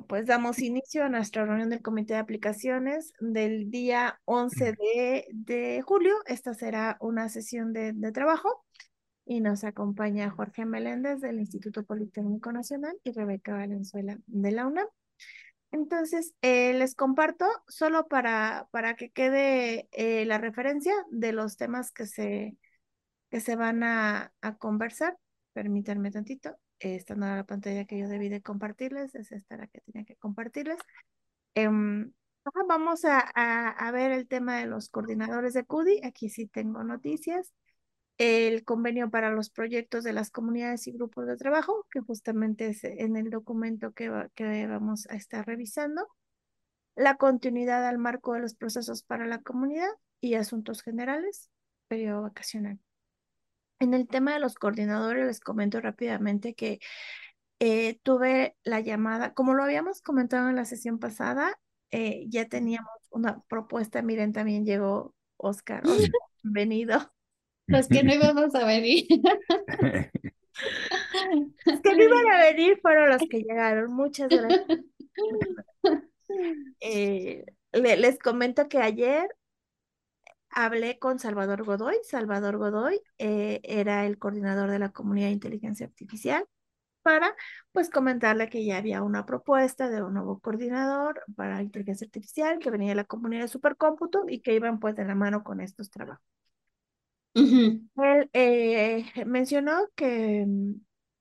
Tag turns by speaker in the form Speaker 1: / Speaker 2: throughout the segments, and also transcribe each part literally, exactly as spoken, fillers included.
Speaker 1: pues damos inicio a nuestra reunión del Comité de Aplicaciones del día once de, de julio. Esta será una sesión de, de trabajo y nos acompaña Jorge Meléndez del Instituto Politécnico Nacional y Rebeca Valenzuela de la UNAM. Entonces, eh, les comparto solo para, para que quede eh, la referencia de los temas que se, que se van a, a conversar. Permítanme tantito. Esta no era la pantalla que yo debí de compartirles, es esta la que tenía que compartirles. Em, ajá, vamos a, a, a ver el tema de los coordinadores de CUDI. Aquí sí tengo noticias. El convenio para los proyectos de las comunidades y grupos de trabajo, que justamente es en el documento que, va- que vamos a estar revisando. La continuidad al marco de los procesos para la comunidad y asuntos generales, periodo vacacional. En el tema de los coordinadores, les comento rápidamente que eh, tuve la llamada, como lo habíamos comentado en la sesión pasada, eh, ya teníamos una propuesta. Miren, también llegó Oscar. Oscar, bienvenido.
Speaker 2: Los que no íbamos a venir.
Speaker 1: Los que no iban a venir fueron los que llegaron. Muchas gracias. Eh, le- les comento que ayer hablé con Salvador Godoy. Salvador Godoy eh, era el coordinador de la comunidad de inteligencia artificial para pues comentarle que ya había una propuesta de un nuevo coordinador para inteligencia artificial que venía de la comunidad de supercómputo y que iban pues de la mano con estos trabajos.
Speaker 2: Ujú.
Speaker 1: Él eh, mencionó que, mm,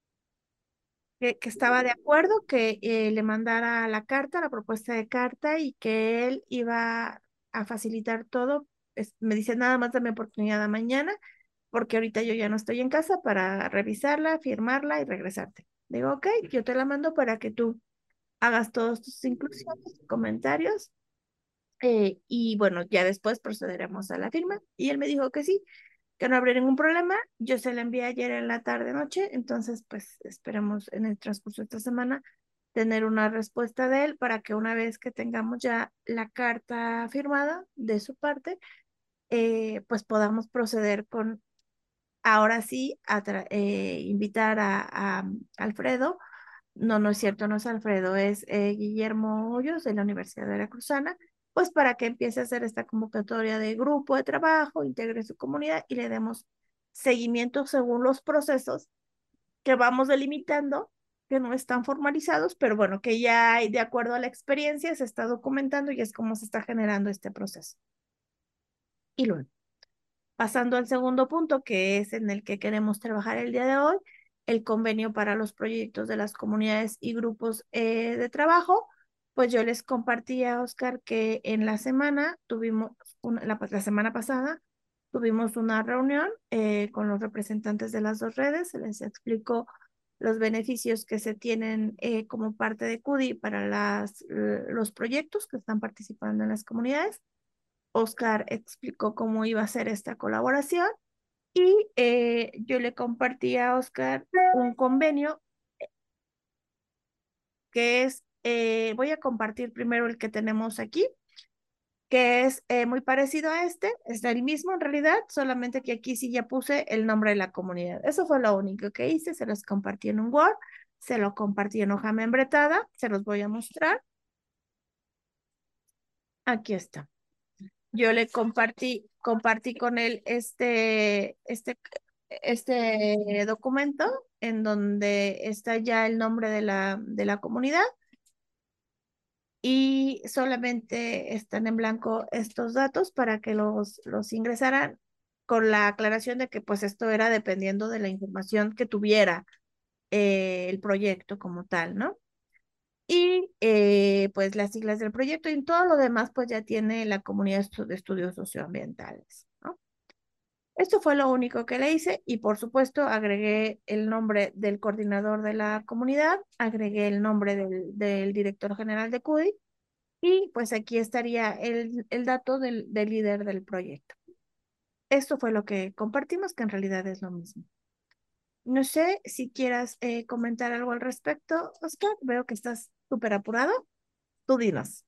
Speaker 1: que, que estaba de acuerdo, que eh, le mandara la carta, la propuesta de carta y que él iba a facilitar todo. Es- me dice, nada más dame oportunidad de mañana porque ahorita yo ya no estoy en casa para revisarla, firmarla y regresarte. Digo, ok, yo te la mando para que tú hagas todas tus inclusiones, comentarios, eh, y bueno, ya después procederemos a la firma. Y él me dijo que sí, que no habría ningún problema. Yo se la envié ayer en la tarde noche, entonces pues esperemos en el transcurso de esta semana tener una respuesta de él para que una vez que tengamos ya la carta firmada de su parte, eh, pues podamos proceder con, ahora sí, a tra- eh, invitar a, a Alfredo. No, no es cierto, no es Alfredo, es eh, Guillermo Hoyos de la Universidad Veracruzana, pues para que empiece a hacer esta convocatoria de grupo de trabajo, integre su comunidad y le demos seguimiento según los procesos que vamos delimitando, que no están formalizados, pero bueno, que ya hay, de acuerdo a la experiencia se está documentando y es como se está generando este proceso. Y luego, pasando al segundo punto, que es en el que queremos trabajar el día de hoy, el convenio para los proyectos de las comunidades y grupos eh, de trabajo. Pues yo les compartí a Oscar que en la semana tuvimos, una, la, la semana pasada, tuvimos una reunión eh, con los representantes de las dos redes. Se les explicó los beneficios que se tienen eh, como parte de CUDI para las, eh, los proyectos que están participando en las comunidades. Oscar explicó cómo iba a ser esta colaboración y eh, yo le compartí a Oscar un convenio que es, eh, voy a compartir primero el que tenemos aquí, que es eh, muy parecido a este, es el mismo en realidad, solamente que aquí sí ya puse el nombre de la comunidad. Eso fue lo único que hice, se los compartí en un Word, se lo compartí en hoja membretada, se los voy a mostrar. Aquí está. Yo le compartí, compartí con él este, este, este documento en donde está ya el nombre de la, de la comunidad y solamente están en blanco estos datos para que los, los ingresaran con la aclaración de que pues esto era dependiendo de la información que tuviera eh, el proyecto como tal, ¿no? Y eh, pues las siglas del proyecto y en todo lo demás pues ya tiene la comunidad estu- de estudios socioambientales, ¿no? Esto fue lo único que le hice y por supuesto agregué el nombre del coordinador de la comunidad, agregué el nombre del, del director general de CUDI y pues aquí estaría el, el dato del, del líder del proyecto. Esto fue lo que compartimos, que en realidad es lo mismo. No sé si quieras eh, comentar algo al respecto, Oscar. Veo que estás súper apurado. Tú dinos.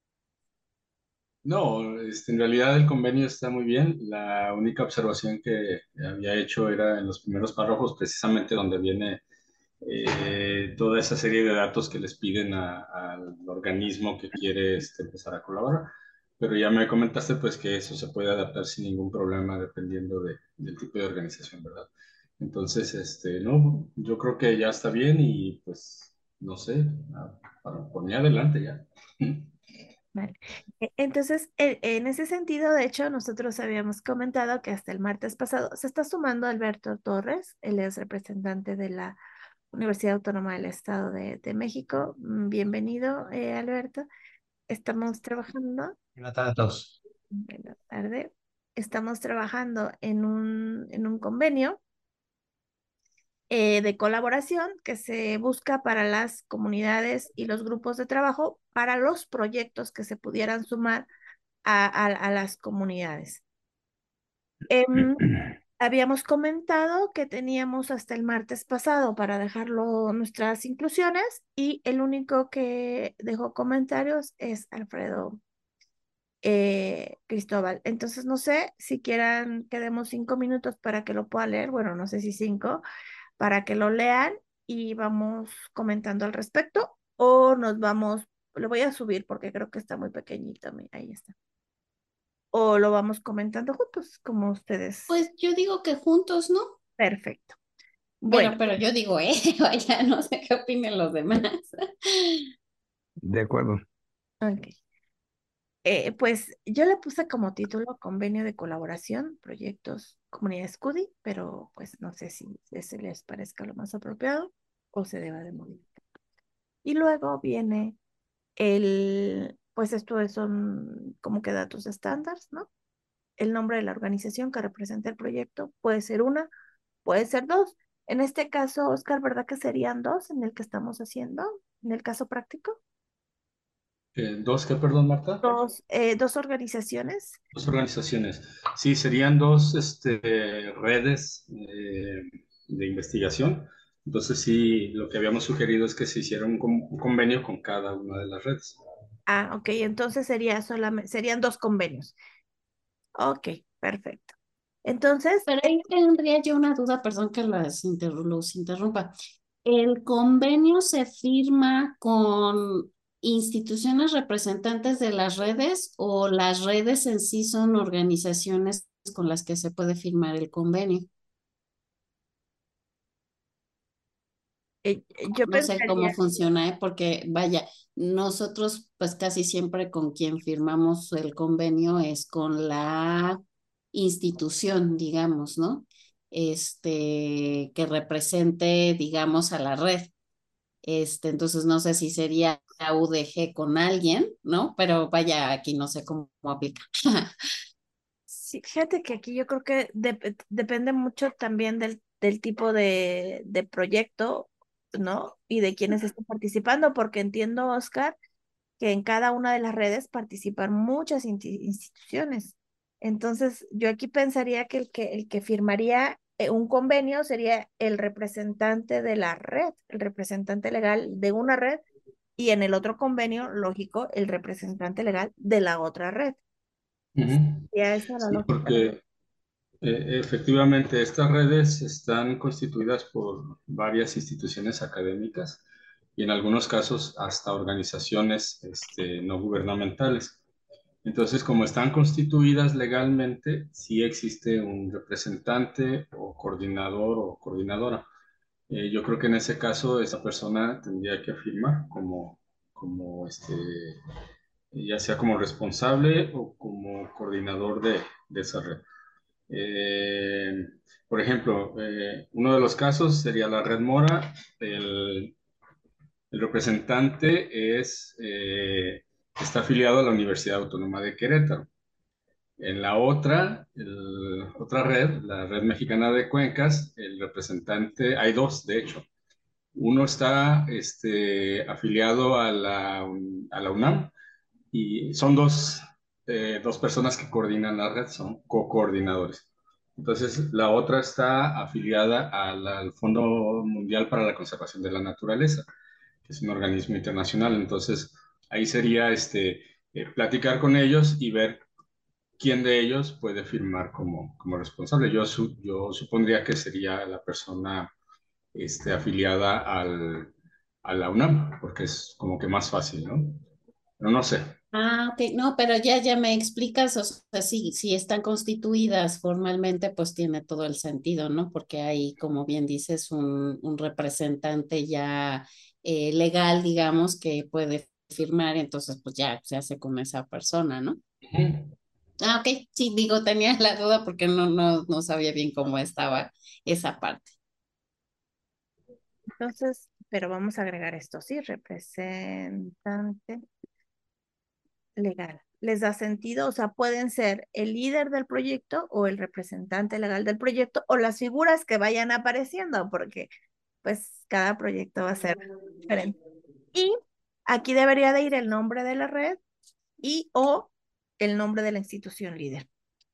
Speaker 3: No, este, en realidad el convenio está muy bien. La única observación que había hecho era en los primeros párrafos, precisamente donde viene eh, toda esa serie de datos que les piden a- al organismo que quiere este, empezar a colaborar. Pero ya me comentaste pues que eso se puede adaptar sin ningún problema dependiendo de- del tipo de organización, ¿verdad? Entonces, este, no, yo creo que ya está bien y pues, no sé, a- para por mí adelante ya.
Speaker 1: Vale. E- Entonces, e- en ese sentido, de hecho, nosotros habíamos comentado que hasta el martes pasado se está sumando Alberto Torres, él es representante de la Universidad Autónoma del Estado de, de México. Mm, Bienvenido, eh, Alberto. Estamos trabajando,
Speaker 4: Buenas tardes a todos.
Speaker 1: buena tarde, estamos trabajando en un, en un convenio eh, de colaboración que se busca para las comunidades y los grupos de trabajo para los proyectos que se pudieran sumar a, a- a las comunidades. Em, Habíamos comentado que teníamos hasta el martes pasado para dejarlo nuestras inclusiones y el único que dejó comentarios es Alfredo eh, Cristóbal. Entonces, no sé si quieran que demos cinco minutos para que lo pueda leer, bueno, no sé si cinco, para que lo lean y vamos comentando al respecto o nos vamos, lo voy a subir porque creo que está muy pequeñito, mi- ahí está. O lo vamos comentando juntos, como ustedes.
Speaker 2: Pues yo digo que juntos, ¿no?
Speaker 1: Perfecto.
Speaker 2: Pero,
Speaker 1: Bueno,
Speaker 2: pero yo digo, eh, vaya, no sé qué opinen los demás.
Speaker 4: De acuerdo.
Speaker 1: ok. Eh, pues yo le puse como título Convenio de Colaboración, Proyectos Comunidad SCUDI, pero pues no sé si ese les parezca lo más apropiado o se deba de modificar. Y luego viene el, pues esto es- son como que datos estándar, ¿no? El nombre de la organización que representa el proyecto puede ser una, puede ser dos. En este caso, Oscar, ¿verdad que serían dos en el que estamos haciendo, en el caso práctico?
Speaker 3: Eh, ¿dos qué, perdón, Marta?
Speaker 1: Dos, eh, dos organizaciones.
Speaker 3: Dos organizaciones. Sí, serían dos este, redes eh, de investigación. Entonces, sí, lo que habíamos sugerido es que se hiciera un, con- un convenio con cada una de las redes.
Speaker 1: Ah, ok, entonces sería solamente, serían dos convenios. Ok, perfecto. Entonces,
Speaker 2: Pero
Speaker 1: eh,
Speaker 2: ahí tendría yo una duda, perdón que las interru- los interrumpa. ¿El convenio se firma con instituciones representantes de las redes o las redes en sí son organizaciones con las que se puede firmar el convenio?
Speaker 1: eh, yo
Speaker 2: No sé cómo
Speaker 1: pensaría,
Speaker 2: funciona, ¿eh? Porque vaya, nosotros pues casi siempre con quien firmamos el convenio es con la institución, digamos, ¿no? Este, que represente, digamos, a la red. Este, entonces no sé si sería U D G con alguien, ¿no? Pero vaya, aquí no sé cómo aplica.
Speaker 1: sí, fíjate que aquí yo creo que dep- depende mucho también del, del tipo de, de proyecto, ¿no? Y de quienes están participando, porque entiendo, Oscar, que en cada una de las redes participan muchas inti- instituciones. Entonces, yo aquí pensaría que el que, el que firmaría eh, un convenio sería el representante de la red, el representante legal de una red, y en el otro convenio, lógico, el representante legal de la otra red.
Speaker 3: Ujú.
Speaker 1: Ya esa es la
Speaker 3: Sí,
Speaker 1: lógica, ¿no?
Speaker 3: porque eh, efectivamente estas redes están constituidas por varias instituciones académicas y en algunos casos hasta organizaciones este, no gubernamentales. Entonces, como están constituidas legalmente, sí existe un representante o coordinador o coordinadora. Eh, yo creo que en ese caso esa persona tendría que afirmar como, como este, ya sea como responsable o como coordinador de, de esa red. Eh, por ejemplo, eh, uno de los casos sería la Red Mora. El, el representante es, eh, está afiliado a la Universidad Autónoma de Querétaro. En la otra, el- otra red, la Red Mexicana de Cuencas, el representante, hay dos, de hecho. Uno está este, afiliado a la, a la UNAM y son dos, eh, dos personas que coordinan la red, son co-coordinadores. Entonces, la otra está afiliada al, al Fondo Mundial para la Conservación de la Naturaleza, que es un organismo internacional. Entonces, ahí sería este, eh, platicar con ellos y ver quién de ellos puede firmar como, como responsable. Yo, su- yo supondría que sería la persona este, afiliada al, a la UNAM, porque es como que más fácil, ¿no? Pero no sé.
Speaker 2: Ah, ok, no, pero ya, ya me explicas, o sea, sí, si están constituidas formalmente, pues tiene todo el sentido, ¿no? Porque hay, como bien dices, un, un representante ya eh, legal, digamos, que puede firmar, entonces pues ya se hace con esa persona, ¿no?
Speaker 3: Ujú.
Speaker 2: Ah, ok, sí, digo, tenía la duda porque no, no, no sabía bien cómo estaba esa parte.
Speaker 1: Entonces, pero vamos a agregar esto, sí, representante legal. ¿Les da sentido? O sea, pueden ser el líder del proyecto o el representante legal del proyecto o las figuras que vayan apareciendo, porque pues cada proyecto va a ser diferente. Y aquí debería de ir el nombre de la red y o el nombre de la institución líder.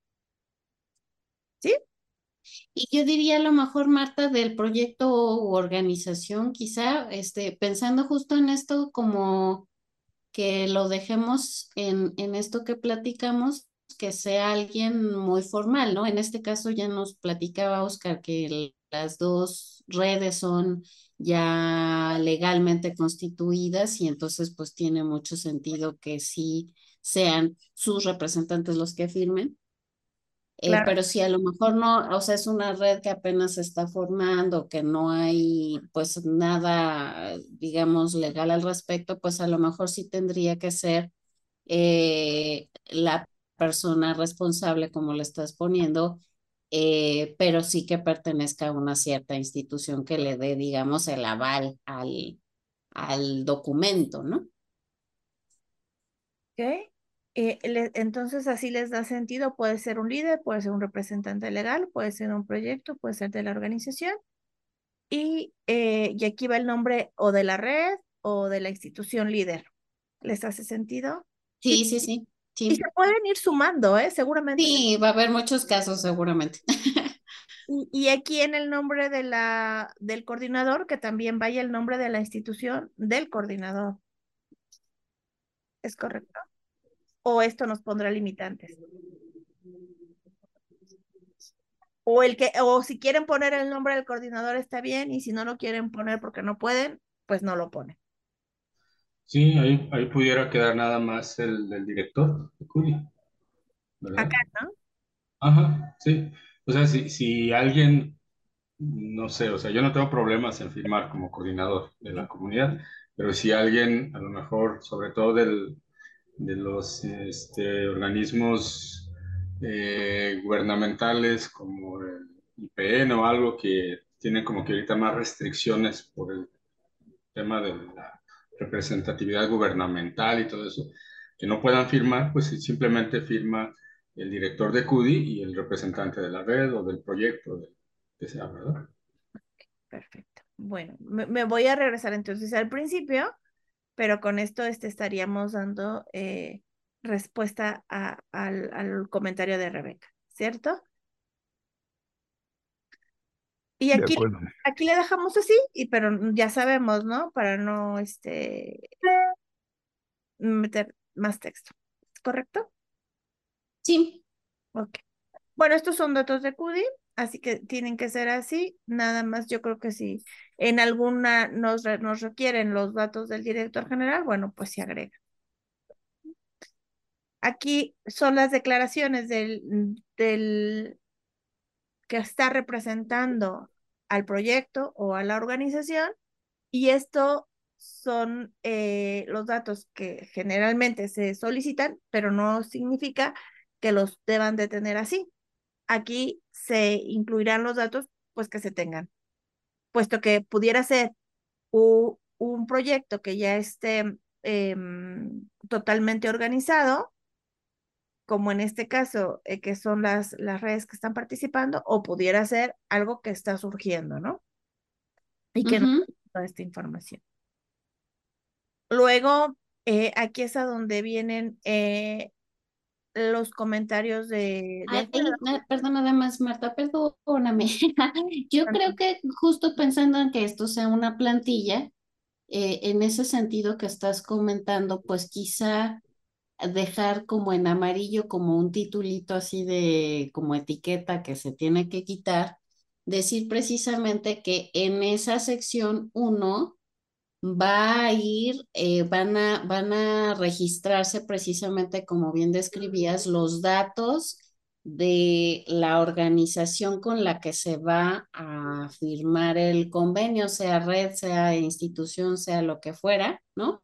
Speaker 1: ¿Sí?
Speaker 2: Y yo diría a lo mejor, Marta, del proyecto u organización, quizá, este, pensando justo en esto como que lo dejemos en, en esto que platicamos, que sea alguien muy formal, ¿no? En este caso ya nos platicaba Oscar que el- las dos redes son ya legalmente constituidas y entonces pues tiene mucho sentido que sí sean sus representantes los que firmen. Eh,
Speaker 1: Claro.
Speaker 2: pero si a lo mejor no, o sea, es una red que apenas se está formando, que no hay pues nada, digamos, legal al respecto, pues a lo mejor sí tendría que ser eh, la persona responsable, como le estás poniendo, eh, pero sí que pertenezca a una cierta institución que le dé, digamos, el aval al, al documento, ¿no?
Speaker 1: ¿Ok? Eh, le- entonces así les da sentido, puede ser un líder, puede ser un representante legal, puede ser un proyecto, puede ser de la organización. Y, eh, y aquí va el nombre o de la red o de la institución líder. ¿Les hace sentido? Y,
Speaker 2: Sí, sí, sí,
Speaker 1: y se
Speaker 2: sí.
Speaker 1: pueden ir sumando, ¿eh? Seguramente. se-
Speaker 2: Sí, va a haber muchos casos seguramente.
Speaker 1: Y, y aquí en el nombre de la, del coordinador, que también vaya el nombre de la institución del coordinador. ¿Es correcto? ¿O esto nos pondrá limitantes? O el que, o si quieren poner el nombre del coordinador está bien, y si no lo quieren poner porque no pueden, pues no lo ponen.
Speaker 3: Sí, ahí, ahí pudiera quedar nada más el, el director de CUDI,
Speaker 1: Acá,
Speaker 3: ¿verdad?
Speaker 1: ¿no?
Speaker 3: Ajá, sí. O sea, si, si alguien, no sé, o sea, yo no tengo problemas en firmar como coordinador de la comunidad, pero si alguien, a lo mejor, sobre todo del, de los este, organismos eh, gubernamentales como el I P N o algo que tienen como que ahorita más restricciones por el tema de la representatividad gubernamental y todo eso, que no puedan firmar, pues simplemente firma el director de CUDI y el representante de la red o del proyecto, de, que sea, ¿verdad?
Speaker 1: Perfecto. Bueno, me, me voy a regresar entonces al principio, pero con esto este, estaríamos dando eh, respuesta a- al, al comentario de Rebeca, ¿cierto? Y
Speaker 4: De
Speaker 1: aquí,
Speaker 4: acuerdo.
Speaker 1: aquí le dejamos así, y, pero ya sabemos, ¿no? Para no este, meter más texto. ¿Correcto?
Speaker 2: Sí,
Speaker 1: Ok. Bueno, estos son datos de CUDI, así que tienen que ser así. Nada más, yo creo que si en alguna nos, re- nos requieren los datos del director general, bueno, pues se agrega. Aquí son las declaraciones del, del que está representando al proyecto o a la organización, y esto son eh, los datos que generalmente se solicitan, pero no significa que los deban de tener así. Aquí se incluirán los datos pues que se tengan, puesto que pudiera ser u- un proyecto que ya esté em, totalmente organizado, como en este caso, eh, que son las, las redes que están participando, o pudiera ser algo que está surgiendo, ¿no? Y que no
Speaker 2: ujú.
Speaker 1: hay toda esta información. Luego, eh, aquí es a donde vienen eh, los comentarios de, de acuerdo.
Speaker 2: Ahí, na- perdón, nada más, Marta, perdóname. Yo creo que justo pensando en que esto sea una plantilla, eh, en ese sentido que estás comentando, pues quizá dejar como en amarillo, como un titulito así de como etiqueta que se tiene que quitar, decir precisamente que en esa sección uno va a ir, eh, van a, van a registrarse precisamente, como bien describías, los datos de la organización con la que se va a firmar el convenio, sea red, sea institución, sea lo que fuera, ¿no?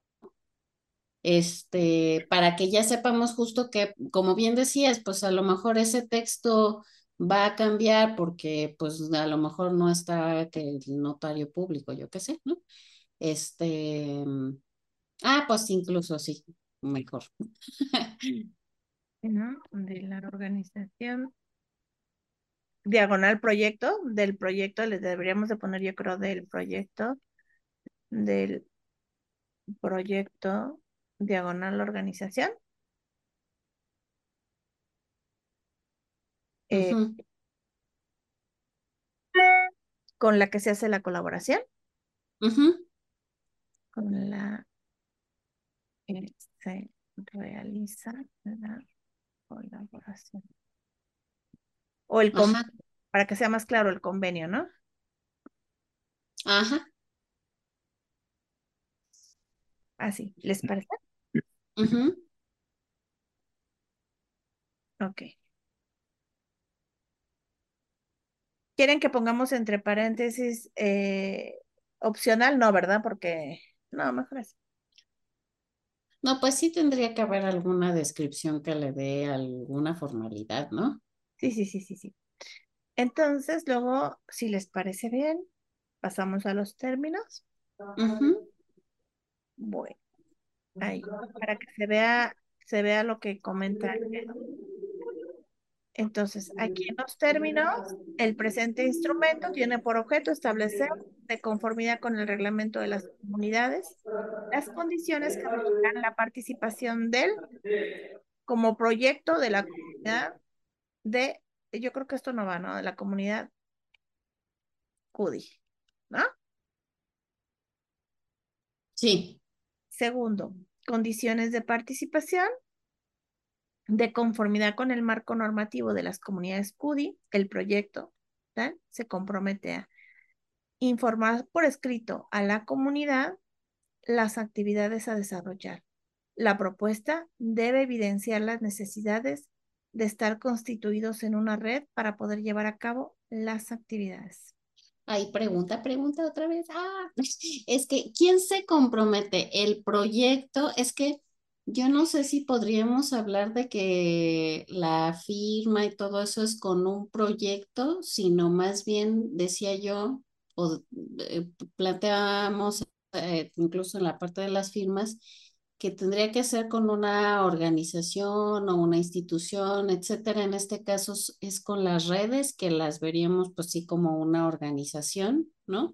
Speaker 2: Este, para que ya sepamos justo que, como bien decías, pues a lo mejor ese texto va a cambiar porque pues a lo mejor no está que el notario público, yo qué sé, ¿no? Este, ah, pues incluso sí, mejor.
Speaker 1: ¿no? De la organización. Diagonal proyecto, del proyecto, les deberíamos de poner, yo creo, del proyecto, del proyecto, diagonal organización, eh,
Speaker 2: Ujú,
Speaker 1: con la que se hace la colaboración,
Speaker 2: ujú.
Speaker 1: con la que se realiza la colaboración. O el convenio,
Speaker 2: Ajá,
Speaker 1: para que sea más claro el convenio, ¿no?
Speaker 2: ajá,
Speaker 1: Así, ¿les parece?
Speaker 2: ujú.
Speaker 1: Ok. ¿Quieren que pongamos entre paréntesis eh, opcional? No, ¿verdad? Porque, no, mejor así.
Speaker 2: No, pues sí tendría que haber alguna descripción que le dé alguna formalidad, ¿no?
Speaker 1: Sí, sí, sí, sí, sí. Entonces, luego, si les parece bien, pasamos a los términos.
Speaker 2: Ujú.
Speaker 1: Bueno, ahí, para que se vea, se vea lo que comenta. Entonces, aquí en los términos, el presente instrumento tiene por objeto establecer, de conformidad con el reglamento de las comunidades, las condiciones que regirán la participación de él como proyecto de la comunidad de, yo creo que esto no va, ¿no? De la comunidad CUDI, ¿no?
Speaker 2: Sí,
Speaker 1: Segundo, condiciones de participación de conformidad con el marco normativo de las comunidades CUDI, el proyecto, ¿tal? Se compromete a informar por escrito a la comunidad las actividades a desarrollar. La propuesta debe evidenciar las necesidades de estar constituidos en una red para poder llevar a cabo las actividades.
Speaker 2: ahí pregunta, pregunta otra vez. Ah, es que, ¿quién se compromete? El proyecto, es que yo no sé si podríamos hablar de que la firma y todo eso es con un proyecto, sino más bien, decía yo, o eh, planteábamos eh, incluso en la parte de las firmas, que tendría que ser con una organización o una institución, etcétera. En este caso es es con las redes, que las veríamos pues sí como una organización, ¿no?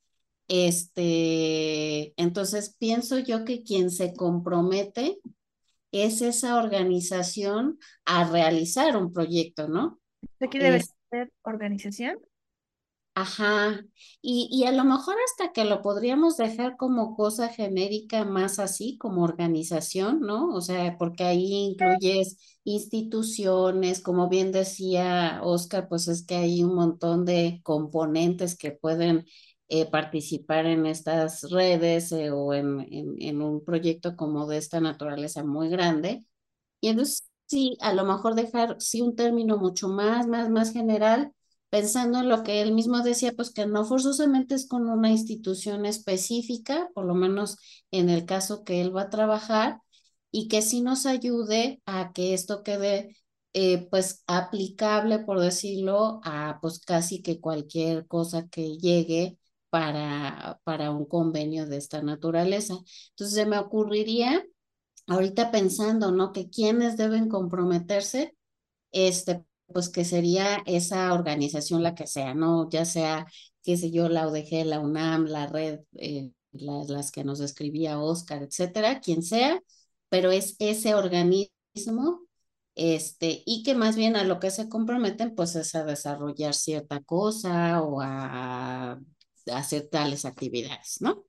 Speaker 2: Este, entonces pienso yo que quien se compromete es esa organización a realizar un proyecto, ¿no?
Speaker 1: Aquí debería
Speaker 2: Es,
Speaker 1: ser organización.
Speaker 2: Ajá, y, y a lo mejor hasta que lo podríamos dejar como cosa genérica más así, como organización, ¿no? O sea, porque ahí incluyes instituciones, como bien decía Oscar, pues es que hay un montón de componentes que pueden eh, participar en estas redes eh, o en, en, en un proyecto como de esta naturaleza muy grande. Y entonces, sí, a lo mejor dejar, sí, un término mucho más, más, más general, pensando en lo que él mismo decía, pues que no forzosamente es con una institución específica, por lo menos en el caso que él va a trabajar, y que sí nos ayude a que esto quede, eh, pues, aplicable, por decirlo, a pues casi que cualquier cosa que llegue para, para un convenio de esta naturaleza. Entonces, se me ocurriría ahorita pensando, ¿no? Que quienes deben comprometerse, este, pues que sería esa organización la que sea, ¿no? Ya sea, qué sé yo, la U D G, la UNAM, la red, eh, las, las que nos escribía Oscar, etcétera, quien sea, pero es ese organismo, este, y que más bien a lo que se comprometen, pues es a desarrollar cierta cosa o a, a hacer tales actividades, ¿no?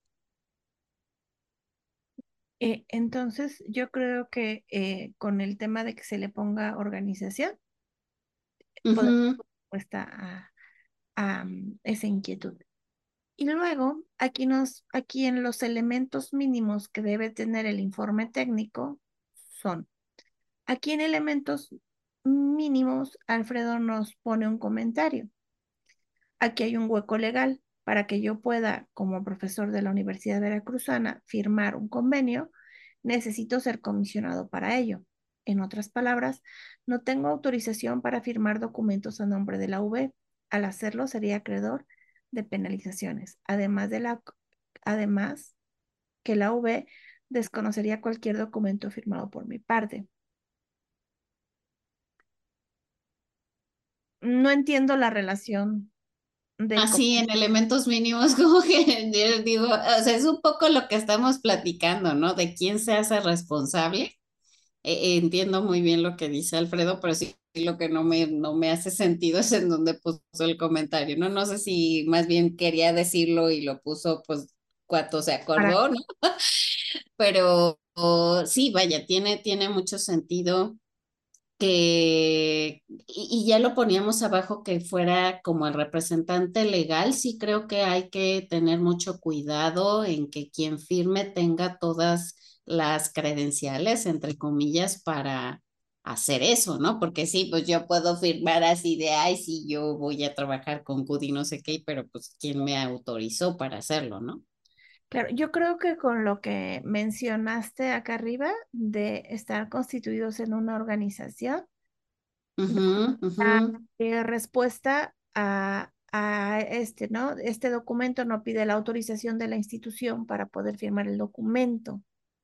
Speaker 1: Eh, entonces, yo creo que eh, con el tema de que se le ponga organización, podemos
Speaker 2: Ujú,
Speaker 1: respuesta a, am, esa inquietud. Y luego, aquí, nos, aquí en los elementos mínimos que debe tener el informe técnico son, aquí en elementos mínimos, Alfredo nos pone un comentario. Aquí hay un hueco legal para que yo pueda, como profesor de la Universidad Veracruzana, firmar un convenio. Necesito ser comisionado para ello. En otras palabras, no tengo autorización para firmar documentos a nombre de la U B. Al hacerlo, sería acreedor de penalizaciones. Además de la, además que la U B desconocería cualquier documento firmado por mi parte. No entiendo la relación de cómo.
Speaker 2: Así en elementos mínimos, como que yo digo, o sea, es un poco lo que estamos platicando, ¿no? De quién se hace responsable. Eh, eh, entiendo muy bien lo que dice Alfredo, pero sí lo que no me, no me hace sentido es en donde puso el comentario, ¿no? No sé si más bien quería decirlo y lo puso, pues, cuando se
Speaker 1: Para
Speaker 2: acordó, ¿no? Pero oh, sí, vaya, tiene, tiene mucho sentido que, y, y ya lo poníamos abajo que fuera como el representante legal, sí creo que hay que tener mucho cuidado en que quien firme tenga todas las credenciales, entre comillas, para hacer eso, ¿no? Porque sí, pues yo puedo firmar así de, ay, sí, yo voy a trabajar con Cudi, no sé qué, pero pues quién me autorizó para hacerlo, ¿no?
Speaker 1: Claro, yo creo que con lo que mencionaste acá arriba de estar constituidos en una organización,
Speaker 2: Ujú, ujú.
Speaker 1: la eh, respuesta a, a este, ¿no? Este documento no pide la autorización de la institución para poder firmar el documento.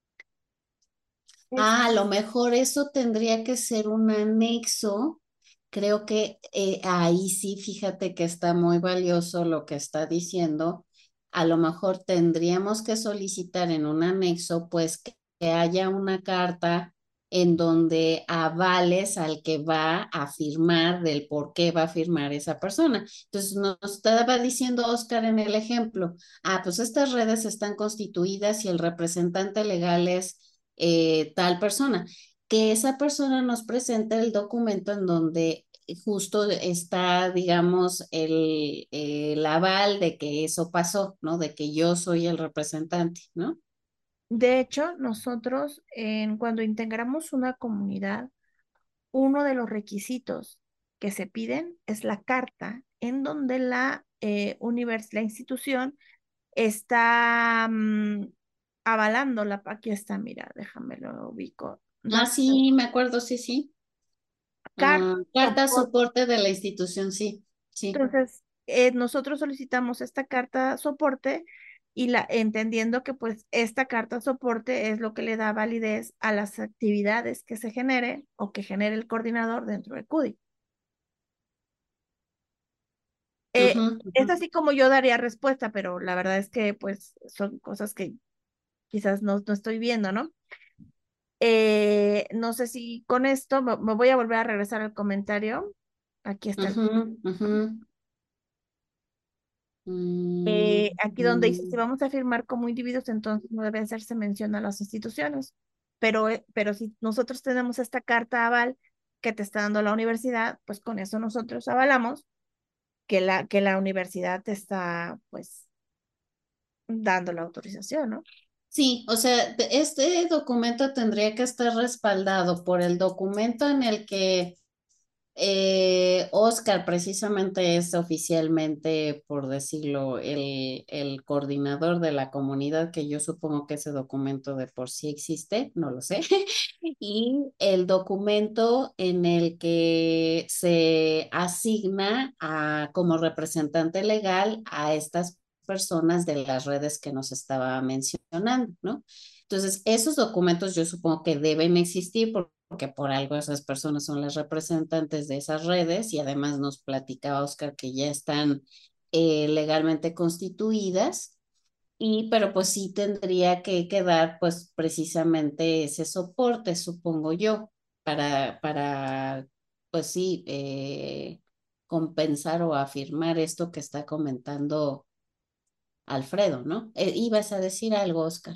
Speaker 1: Es
Speaker 2: Ah, a lo mejor eso tendría que ser un anexo. Creo que eh, ahí sí, fíjate que está muy valioso lo que está diciendo. A lo mejor tendríamos que solicitar en un anexo, pues que, que haya una carta en donde avales al que va a firmar del por qué va a firmar esa persona. Entonces, nos estaba diciendo Oscar en el ejemplo, ah, pues estas redes están constituidas y el representante legal es eh, tal persona, que esa persona nos presente el documento en donde justo está, digamos, el, el aval de que eso pasó, ¿no? De que yo soy el representante, ¿no?
Speaker 1: De hecho, nosotros en, cuando integramos una comunidad, uno de los requisitos que se piden es la carta en donde la, eh, univers- la institución está mm, avalándola. Aquí está, mira, déjame lo ubico.
Speaker 2: Ah,
Speaker 1: Da-
Speaker 2: sí, me acuerdo, sí, sí.
Speaker 1: carta,
Speaker 2: Ah, carta
Speaker 1: soporte.
Speaker 2: soporte de la institución, sí, sí.
Speaker 1: Entonces, eh, nosotros solicitamos esta carta soporte y la entendiendo que pues esta carta soporte es lo que le da validez a las actividades que se genere o que genere el coordinador dentro de CUDI. Eh,
Speaker 2: Ujú,
Speaker 1: es
Speaker 2: ujú.
Speaker 1: así como yo daría respuesta, pero la verdad es que pues son cosas que quizás no, no estoy viendo, ¿no? Eh, no sé si con esto me, me voy a volver a regresar al comentario. Aquí está el.
Speaker 2: Ujú, ujú. Mm,
Speaker 1: Eh, aquí donde dice, si
Speaker 2: mm.
Speaker 1: vamos a firmar como individuos, entonces no debe hacerse mención a las instituciones. Pero, eh, pero si nosotros tenemos esta carta aval que te está dando la universidad, pues con eso nosotros avalamos que la, que la universidad te está, pues, dando la autorización, ¿no?
Speaker 2: Sí, o sea, de- este documento tendría que estar respaldado por el documento en el que eh, Oscar precisamente es oficialmente, por decirlo, el, el coordinador de la comunidad, que yo supongo que ese documento de por sí existe, no lo sé, y el documento en el que se asigna a, como representante legal a estas personas de las redes que nos estaba mencionando, ¿no? Entonces, esos documentos yo supongo que deben existir por- porque por algo esas personas son las representantes de esas redes y además nos platicaba Oscar que ya están eh, legalmente constituidas. Y, pero pues sí tendría que quedar pues precisamente ese soporte, supongo yo, para, para pues sí, eh, compensar o afirmar esto que está comentando Alfredo, ¿no? Eh, ibas a decir algo, Oscar.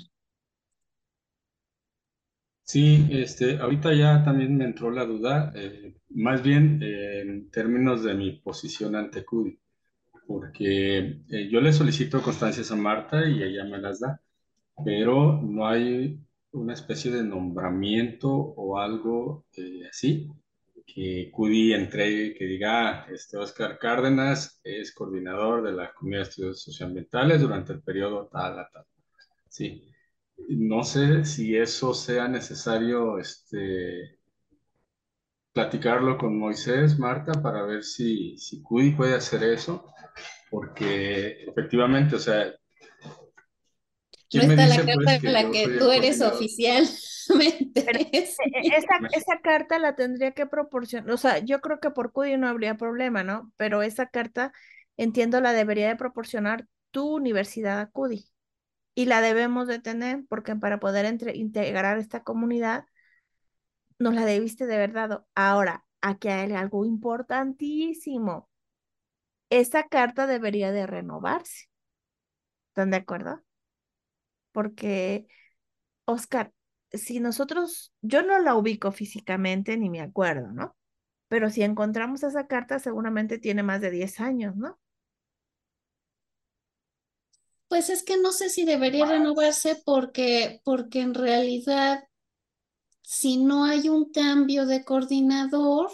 Speaker 3: Sí, este, ahorita ya también me entró la duda, eh, más bien eh, en términos de mi posición ante CUDI. porque eh, yo le solicito constancias a Marta y ella me las da, pero no hay una especie de nombramiento o algo eh, así que CUDI entregue, que diga, ah, este Oscar Cárdenas es coordinador de la Comunidad de Estudios Socioambientales durante el periodo tal, a tal. Sí, no sé si eso sea necesario, este, platicarlo con Moisés, Marta, para ver si, si CUDI puede hacer eso, porque efectivamente, o sea,
Speaker 2: No
Speaker 3: ¿quién me
Speaker 2: está la
Speaker 3: dice
Speaker 2: carta
Speaker 3: pues
Speaker 2: en
Speaker 3: que
Speaker 2: la
Speaker 3: yo
Speaker 2: que
Speaker 3: soy
Speaker 2: tú
Speaker 3: el
Speaker 2: eres
Speaker 3: coordinador?
Speaker 2: oficialmente.
Speaker 1: Pero
Speaker 2: eso.
Speaker 1: eh, eh, esa,
Speaker 3: Me-
Speaker 1: esa carta la tendría que proporcionar, o sea, yo creo que por CUDI no habría problema, ¿no? Pero esa carta, entiendo, la debería de proporcionar tu universidad a CUDI y la debemos de tener porque para poder entre- integrar esta comunidad nos la debiste de haber dado. Ahora, aquí hay algo importantísimo. Esa carta debería de renovarse. ¿Están de acuerdo? Porque, Oscar, si nosotros, yo no la ubico físicamente ni me acuerdo, ¿no? Pero si encontramos esa carta, seguramente tiene más de diez años, ¿no?
Speaker 2: Pues es que no sé si debería renovarse porque, porque en realidad, si no hay un cambio de coordinador,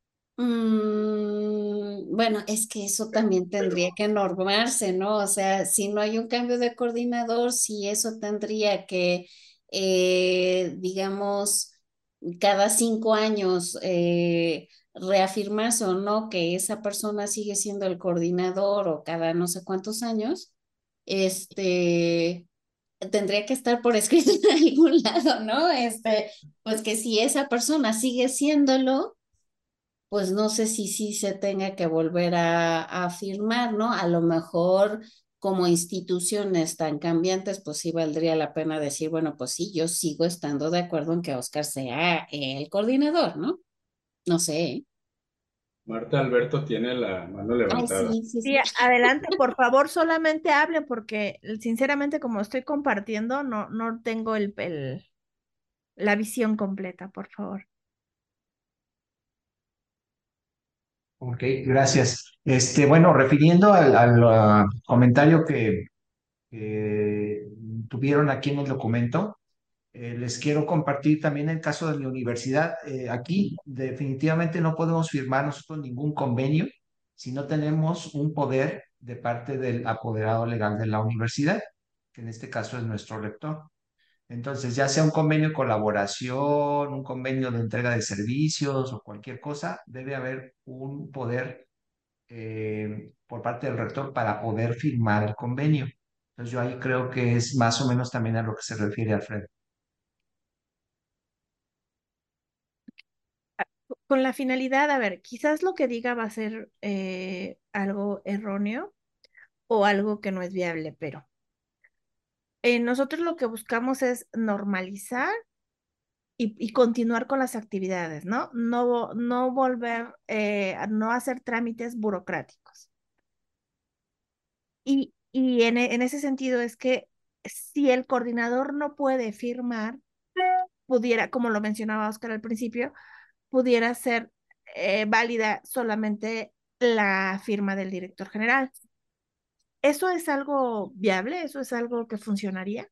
Speaker 2: mm, bueno, es que eso también tendría que normarse, ¿no? O sea, si no hay un cambio de coordinador, si eso tendría que, eh, digamos, cada cinco años eh, reafirmarse o no que esa persona sigue siendo el coordinador o cada no sé cuántos años, este, tendría que estar por escrito en algún lado, ¿no? Este, pues que si esa persona sigue siéndolo, pues no sé si sí se tenga que volver a, a firmar, ¿no? A lo mejor como instituciones tan cambiantes, pues sí valdría la pena decir, bueno, pues sí, yo sigo estando de acuerdo en que Oscar sea el coordinador, ¿no? No sé. ¿Eh?
Speaker 3: Marta Alberto tiene la mano
Speaker 2: Ay,
Speaker 3: levantada.
Speaker 2: sí, sí,
Speaker 1: Sí,
Speaker 2: sí.
Speaker 1: adelante, por favor, solamente hablen porque sinceramente como estoy compartiendo, no, no tengo el, el- la visión completa, por favor.
Speaker 4: Ok, gracias. Este, bueno, refiriendo al, al, ah, comentario que, que tuvieron aquí en el documento, eh, les quiero compartir también el caso de mi universidad. Eh, aquí definitivamente no podemos firmar nosotros ningún convenio si no tenemos un poder de parte del apoderado legal de la universidad, que en este caso es nuestro rector. Entonces, ya sea un convenio de colaboración, un convenio de entrega de servicios o cualquier cosa, debe haber un poder eh, por parte del rector para poder firmar el convenio. Entonces, yo ahí creo que es más o menos también a lo que se refiere Alfredo.
Speaker 1: Con la finalidad, a ver, quizás lo que diga va a ser eh, algo erróneo o algo que no es viable, pero eh, nosotros lo que buscamos es normalizar y, y continuar con las actividades, ¿no? No, no volver, eh, a no hacer trámites burocráticos. Y, y en, e- en ese sentido es que si el coordinador no puede firmar, pudiera, como lo mencionaba Oscar al principio, pudiera ser eh, válida solamente la firma del director general. ¿Eso es algo viable? ¿Eso es algo que funcionaría?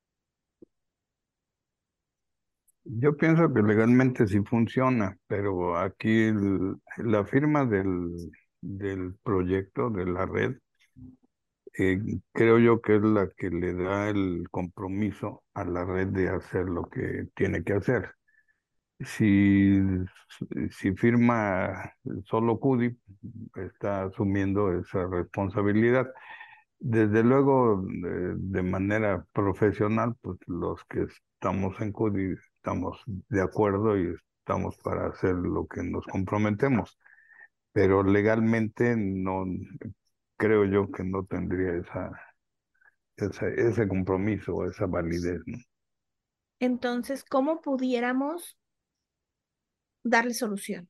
Speaker 5: Yo pienso que legalmente sí funciona, pero aquí el- la firma del, del proyecto, de la red, eh, creo yo que es la que le da el compromiso a la red de hacer lo que tiene que hacer. Si, si firma solo CUDI, está asumiendo esa responsabilidad. Desde luego, de, de manera profesional, pues los que estamos en CUDI estamos de acuerdo y estamos para hacer lo que nos comprometemos, pero legalmente no creo yo que no tendría esa, esa, ese compromiso o esa validez, ¿no?
Speaker 1: Entonces, ¿cómo pudiéramos darle solución?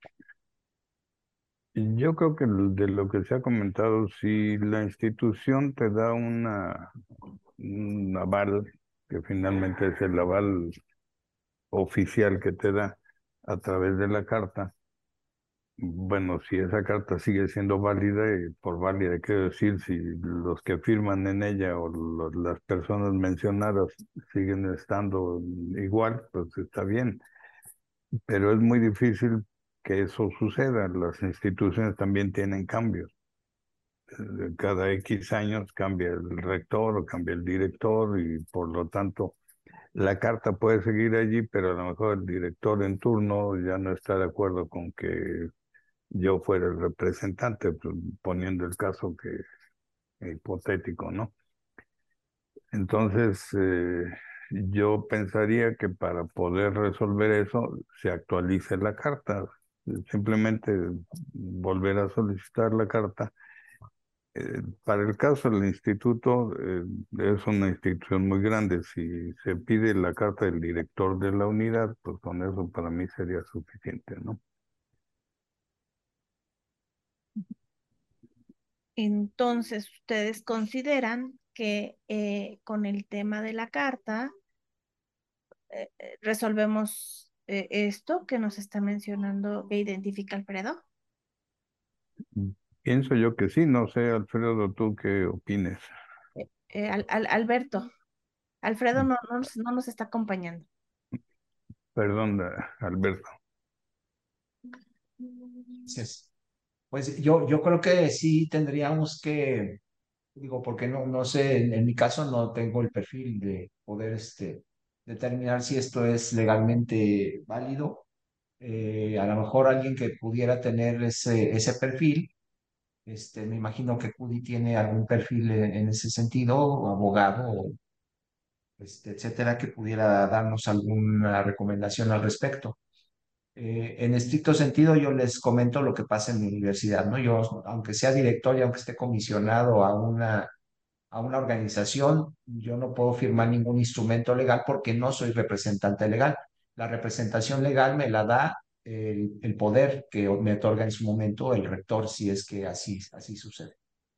Speaker 5: Yo creo que de lo que se ha comentado, si la institución te da una, un aval, que finalmente es el aval oficial que te da a través de la carta, bueno, si esa carta sigue siendo válida, y por válida quiero decir si los que firman en ella o lo- las personas mencionadas siguen estando igual, pues está bien. Pero es muy difícil que eso suceda. Las instituciones también tienen cambios. Eh, Cada X años cambia el rector o cambia el director y por lo tanto la carta puede seguir allí, pero a lo mejor el director en turno ya no está de acuerdo con que yo fuera el representante, pues, poniendo el caso que hipotético, ¿no? Entonces, eh, yo pensaría que para poder resolver eso, se actualice la carta. Simplemente volver a solicitar la carta. Eh, para el caso del instituto, eh, es una institución muy grande. Si se pide la carta del director de la unidad, pues con eso para mí sería suficiente, ¿no?
Speaker 1: Entonces, ustedes consideran que eh, con el tema de la carta eh, eh, resolvemos eh, esto que nos está mencionando e identifica Alfredo.
Speaker 5: Pienso yo que sí, no sé, Alfredo, ¿tú qué opines?
Speaker 1: Eh, Al- Al- Alberto, Alfredo no, no, nos no nos está acompañando.
Speaker 5: Perdón, eh, Alberto.
Speaker 4: Gracias. Pues yo, yo creo que sí tendríamos que, digo, porque no, no sé, en, en mi caso no tengo el perfil de poder este, determinar si esto es legalmente válido. Eh, a lo mejor alguien que pudiera tener ese, ese perfil, este, me imagino que Cudi tiene algún perfil en, en ese sentido, o abogado, o, este, etcétera, que pudiera darnos alguna recomendación al respecto. Eh, en estricto sentido, yo les comento lo que pasa en mi universidad, ¿no? Yo, aunque sea director y aunque esté comisionado a una, a una organización, yo no puedo firmar ningún instrumento legal porque no soy representante legal. La representación legal me la da el, el poder que me otorga en su momento el rector, si es que así, así sucede.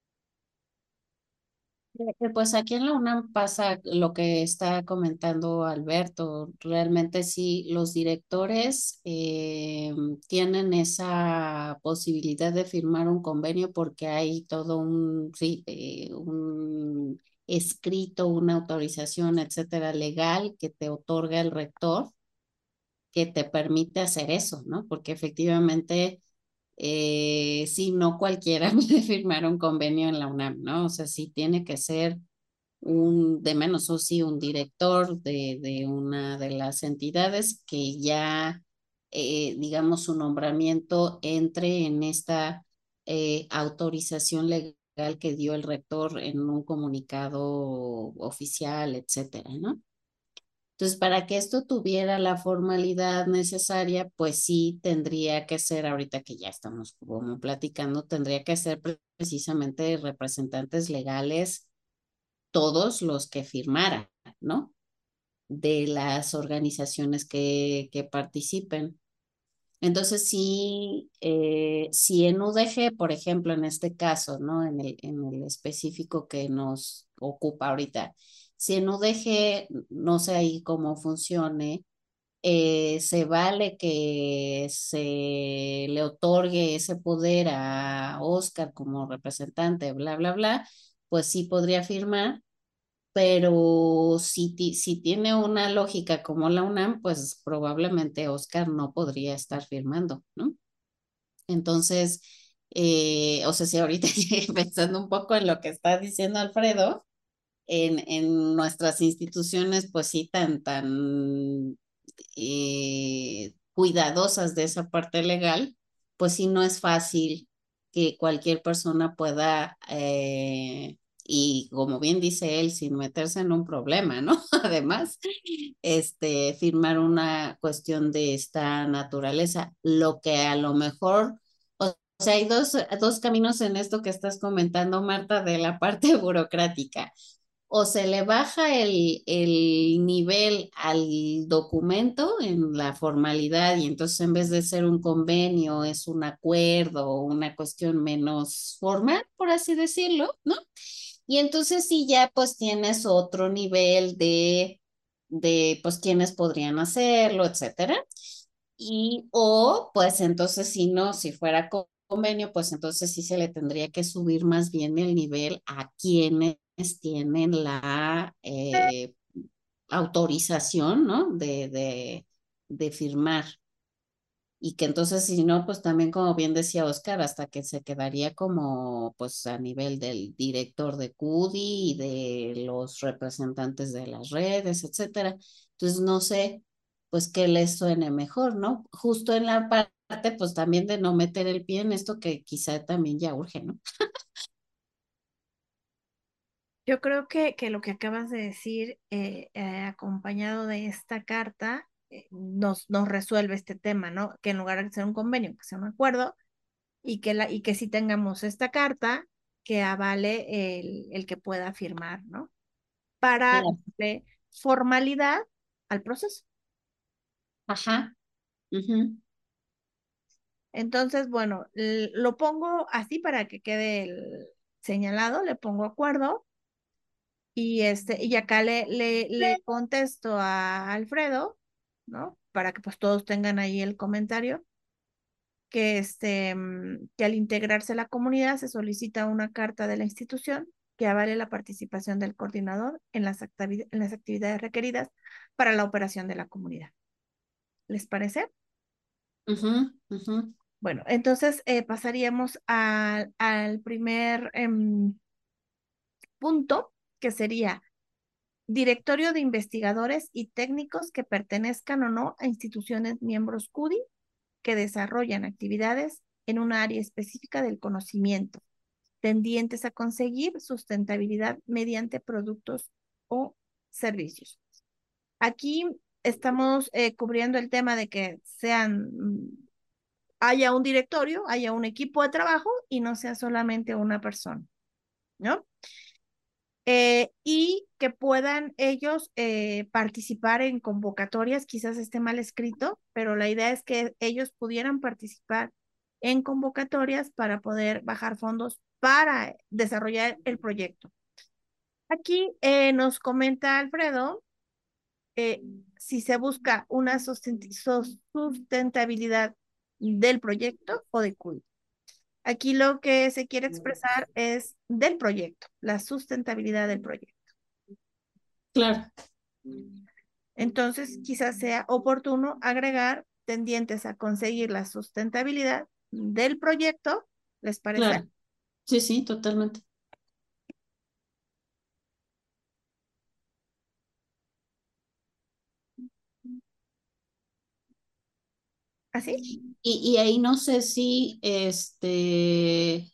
Speaker 2: Eh, Pues aquí en la UNAM pasa lo que está comentando Alberto. Realmente sí, los directores eh, tienen esa posibilidad de firmar un convenio porque hay todo un, sí, eh, un escrito, una autorización, etcétera, legal que te otorga el rector que te permite hacer eso, ¿no? Porque efectivamente eh, sí, no cualquiera puede firmar un convenio en la UNAM, ¿no? O sea, sí tiene que ser un, de menos o sí, un director de, de una de las entidades que ya, eh, digamos, su nombramiento entre en esta eh, autorización legal que dio el rector en un comunicado oficial, etcétera, ¿no? Entonces, para que esto tuviera la formalidad necesaria, pues sí tendría que ser, ahorita que ya estamos como platicando, tendría que ser pre- precisamente representantes legales todos los que firmaran, ¿no? De las organizaciones que, que participen. Entonces, sí, eh, si en U D G, por ejemplo, en este caso, ¿no? En el, en el específico que nos ocupa ahorita, si en U D G, no sé ahí cómo funcione, eh, se vale que se le otorgue ese poder a Oscar como representante, bla, bla, bla, pues sí podría firmar, pero si, ti- si tiene una lógica como la UNAM, pues probablemente Oscar no podría estar firmando, ¿no? Entonces, eh, o sea, si ahorita llegué pensando un poco en lo que está diciendo Alfredo, en, en nuestras instituciones, pues sí, tan, tan eh, cuidadosas de esa parte legal, pues sí, no es fácil que cualquier persona pueda, eh, y como bien dice él, sin meterse en un problema, ¿no? Además, este, firmar una cuestión de esta naturaleza, lo que a lo mejor... O sea, hay dos, dos caminos en esto que estás comentando, Marta, de la parte burocrática. O se le baja el, el nivel al documento en la formalidad y entonces en vez de ser un convenio es un acuerdo o una cuestión menos formal, por así decirlo, ¿no? Y entonces sí ya pues tienes otro nivel de, de pues quiénes podrían hacerlo, etcétera. Y o pues entonces si no, si fuera co- convenio, pues entonces sí se le tendría que subir más bien el nivel a quienes tienen la eh, autorización, ¿no? De, de, de firmar. Y que entonces, si no, pues también, como bien decía Oscar, hasta que se quedaría como, pues, a nivel del director de C U D I y de los representantes de las redes, etcétera. Entonces, no sé, pues, qué les suene mejor, ¿no? Justo en la parte, pues, también de no meter el pie en esto que quizá también ya urge, ¿no?
Speaker 1: Yo creo que, que lo que acabas de decir, eh, eh, acompañado de esta carta, eh, nos, nos resuelve este tema, ¿no? Que en lugar de ser un convenio, que sea un acuerdo, y que, la, y que sí tengamos esta carta que avale el, el que pueda firmar, ¿no? Para
Speaker 2: Claro.
Speaker 1: darle formalidad al proceso.
Speaker 2: Ajá. Ujú.
Speaker 1: Entonces, bueno, l- lo pongo así para que quede el señalado, le pongo acuerdo y este, y acá le, le, le contesto a Alfredo, ¿no? Para que pues todos tengan ahí el comentario, que este, mm, que al integrarse la comunidad se solicita una carta de la institución que avale la participación del coordinador en las activi- en las actividades requeridas para la operación de la comunidad. ¿Les parece?
Speaker 2: Ujú, ujú.
Speaker 1: Bueno, entonces eh, pasaríamos al al primer em, punto, que sería directorio de investigadores y técnicos que pertenezcan o no a instituciones miembros C U D I que desarrollan actividades en una área específica del conocimiento, tendientes a conseguir sustentabilidad mediante productos o servicios. Aquí estamos eh, cubriendo el tema de que sean, mm, haya un directorio, haya un equipo de trabajo y no sea solamente una persona, ¿no? Eh, y que puedan ellos eh, participar en convocatorias, quizás esté mal escrito, pero la idea es que ellos pudieran participar en convocatorias para poder bajar fondos para desarrollar el proyecto. Aquí eh, nos comenta Alfredo eh, si se busca una susten- sus- sustentabilidad del proyecto o de C U D I. Aquí lo que se quiere expresar es del proyecto, la sustentabilidad del proyecto.
Speaker 2: Claro,
Speaker 1: Entonces, quizás sea oportuno agregar tendientes a conseguir la sustentabilidad del proyecto, ¿les parece?
Speaker 2: claro. Sí, sí, totalmente.
Speaker 1: ¿Así?
Speaker 2: Y, y ahí no sé si, este,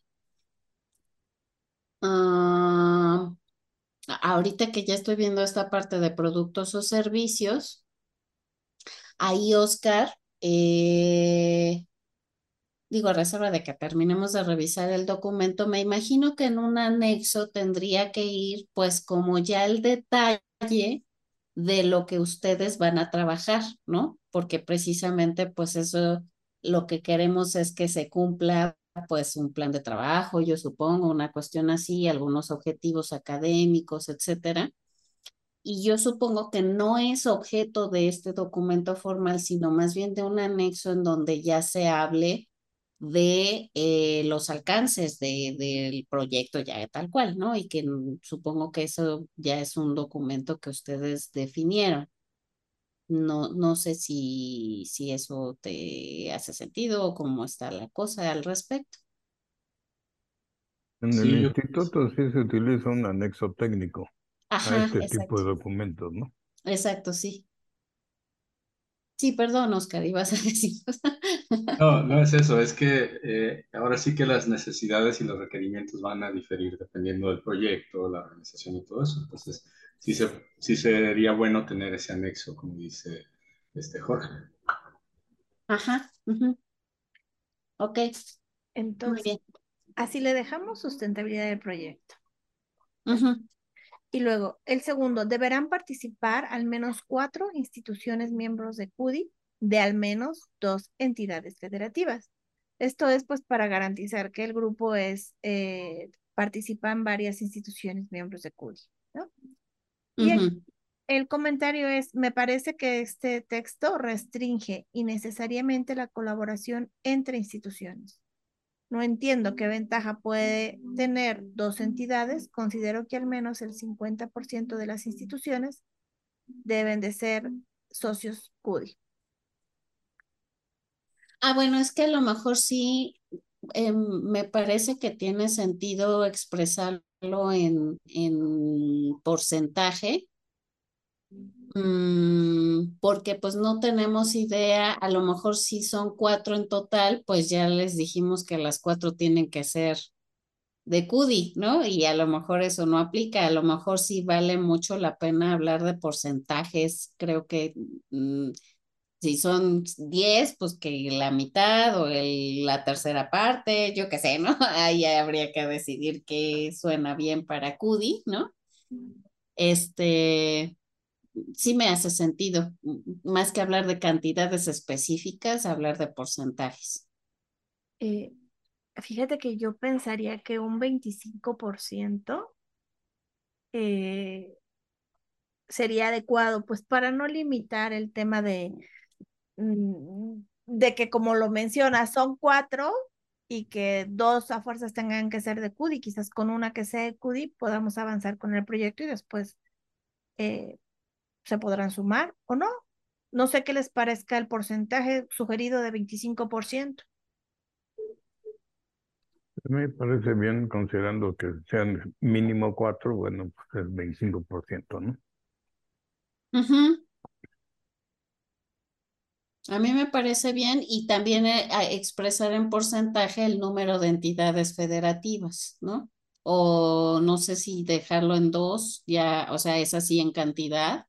Speaker 2: ah, ahorita que ya estoy viendo esta parte de productos o servicios, ahí Oscar, eh, digo, a reserva de que terminemos de revisar el documento, me imagino que en un anexo tendría que ir pues como ya el detalle de lo que ustedes van a trabajar, ¿no? Porque precisamente pues eso lo que queremos es que se cumpla pues un plan de trabajo, yo supongo, una cuestión así, algunos objetivos académicos, etcétera. Y yo supongo que no es objeto de este documento formal, sino más bien de un anexo en donde ya se hable de eh, los alcances de, del proyecto ya tal cual, ¿no? Y que mm, supongo que eso ya es un documento que ustedes definieron. No, no sé si, si eso te hace sentido o cómo está la cosa al respecto.
Speaker 5: En el
Speaker 3: Sí, yo,
Speaker 5: instituto sí se utiliza un anexo técnico a
Speaker 2: Ajá,
Speaker 5: este tipo
Speaker 2: exacto,
Speaker 5: de documentos, ¿no?
Speaker 2: exacto, sí. Sí, perdón, Oscar, ibas a decir.
Speaker 3: no, no es eso, es que eh, ahora sí que las necesidades y los requerimientos van a diferir dependiendo del proyecto, la organización y todo eso. Entonces, sí, se, sí sería bueno tener ese anexo, como dice este Jorge.
Speaker 2: Ajá, ujú, ok, muy
Speaker 1: Entonces,
Speaker 2: bien.
Speaker 1: así le dejamos sustentabilidad del proyecto. ¿No?
Speaker 2: Ujú,
Speaker 1: Y luego, el segundo, deberán participar al menos cuatro instituciones miembros de C U D I de al menos dos entidades federativas. Esto es pues para garantizar que el grupo es, eh, participan varias instituciones miembros de C U D I, ¿no? Y aquí
Speaker 2: ujú.
Speaker 1: El comentario es, me parece que este texto restringe innecesariamente la colaboración entre instituciones. No entiendo qué ventaja puede tener dos entidades. Considero que al menos el cincuenta por ciento de las instituciones deben de ser socios C U D I.
Speaker 2: Ah, bueno, es que a lo mejor sí, eh, me parece que tiene sentido expresarlo en, en porcentaje, mm, porque pues no tenemos idea, a lo mejor si son cuatro en total, pues ya les dijimos que las cuatro tienen que ser de C U D I, ¿no? Y a lo mejor eso no aplica, a lo mejor sí vale mucho la pena hablar de porcentajes, creo que mm, si son diez, pues que la mitad o el- la tercera parte, yo qué sé, ¿no? Ahí habría que decidir qué suena bien para C U D I, ¿no? Este, sí me hace sentido, m- más que hablar de cantidades específicas, hablar de porcentajes.
Speaker 1: Eh, Fíjate que yo pensaría que un veinticinco por ciento eh, sería adecuado, pues para no limitar el tema de, mm, de que como lo mencionas, son cuatro y que dos a fuerzas tengan que ser de C U D I, quizás con una que sea de C U D I podamos avanzar con el proyecto y después eh, se podrán sumar o no. No sé qué les parezca el porcentaje sugerido de veinticinco por ciento.
Speaker 5: Me parece bien considerando que sean mínimo cuatro, bueno, pues es veinticinco por ciento, ¿no?
Speaker 2: Ujú. A mí me parece bien y también eh, a expresar en porcentaje el número de entidades federativas, ¿no? O no sé si dejarlo en dos, ya, o sea, es así en cantidad,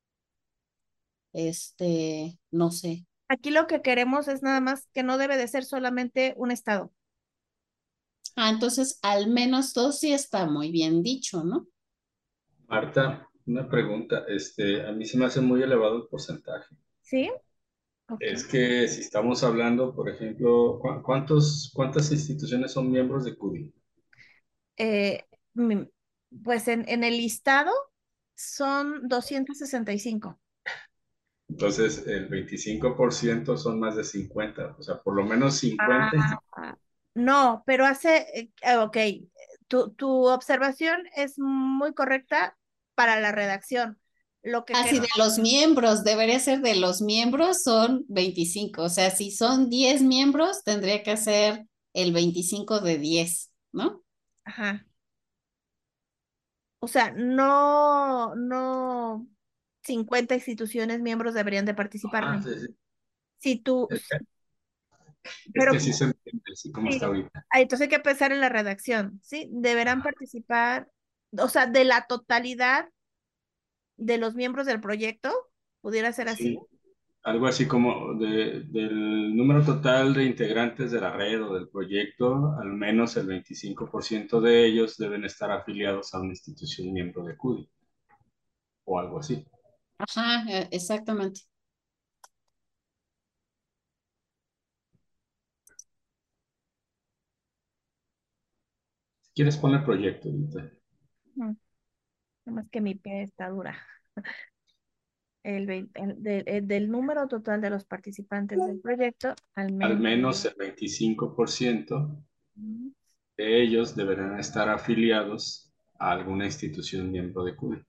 Speaker 2: este, no sé.
Speaker 1: Aquí lo que queremos es nada más que no debe de ser solamente un estado.
Speaker 2: Ah, entonces al menos dos sí está muy bien dicho, ¿no?
Speaker 3: Marta, una pregunta. Este, a mí se me hace muy elevado el porcentaje.
Speaker 1: ¿Sí? Ok.
Speaker 3: Es que si estamos hablando, por ejemplo, ¿cu- ¿cuántos, cuántas instituciones son miembros de C U D I?
Speaker 1: Eh, mi- pues en, en el listado son doscientos sesenta y cinco.
Speaker 3: Entonces, el veinticinco por ciento son más de cincuenta, o sea, por lo menos cincuenta.
Speaker 1: Ah, no, pero hace, eh, eh, ok, tu, tu observación es muy correcta para la redacción. Lo que
Speaker 2: Así de
Speaker 1: queremos,
Speaker 2: los miembros, debería ser de los miembros son veinticinco, o sea, si son diez miembros, tendría que ser el veinticinco de diez, ¿no?
Speaker 1: ajá, o sea, no, no cincuenta instituciones miembros deberían de participar,
Speaker 3: Ah,
Speaker 1: no.
Speaker 3: sí, sí.
Speaker 1: Si tú,
Speaker 3: Es que, es
Speaker 1: pero
Speaker 3: que sí se entiende, así como está
Speaker 1: sí,
Speaker 3: ahorita.
Speaker 1: ah, entonces hay que pensar en la redacción, ¿sí? Deberán participar, o sea, de la totalidad de los miembros del proyecto, ¿pudiera ser así?
Speaker 3: Sí, algo así como de- del número total de integrantes de la red o del proyecto, al menos el veinticinco por ciento de ellos deben estar afiliados a una institución miembro de C U D I o algo así.
Speaker 2: Ajá, eh, exactamente.
Speaker 3: Si quieres poner proyecto ahorita,
Speaker 1: Mm, nada más que mi pie está dura. El, vein- el de- el del número total de los participantes del proyecto, al
Speaker 3: al
Speaker 1: menos.
Speaker 3: menos el veinticinco por ciento
Speaker 1: Mm,
Speaker 3: de ellos deberán estar afiliados a alguna institución miembro de C U D I.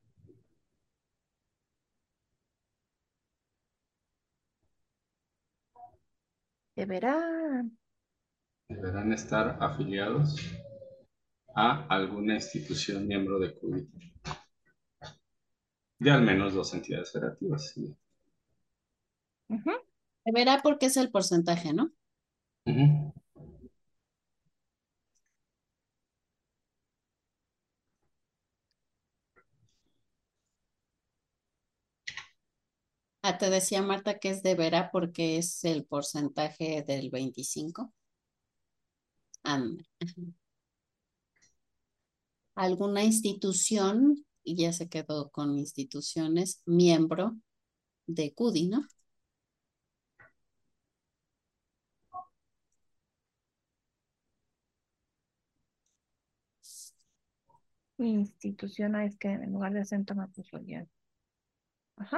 Speaker 1: deberán.
Speaker 3: Deberán estar afiliados a alguna institución miembro de C U D I, de al menos dos entidades federativas. Sí.
Speaker 1: Ujú.
Speaker 2: Se verá porque es el porcentaje, ¿no?
Speaker 3: Ujú.
Speaker 2: Ah, te decía Marta que es de verá porque es el porcentaje del veinticinco. Anda. Alguna institución, y ya se quedó con instituciones, miembro de C U D I, ¿no?
Speaker 1: Institución, ah, es que en lugar de acento me puso ya. Ajá.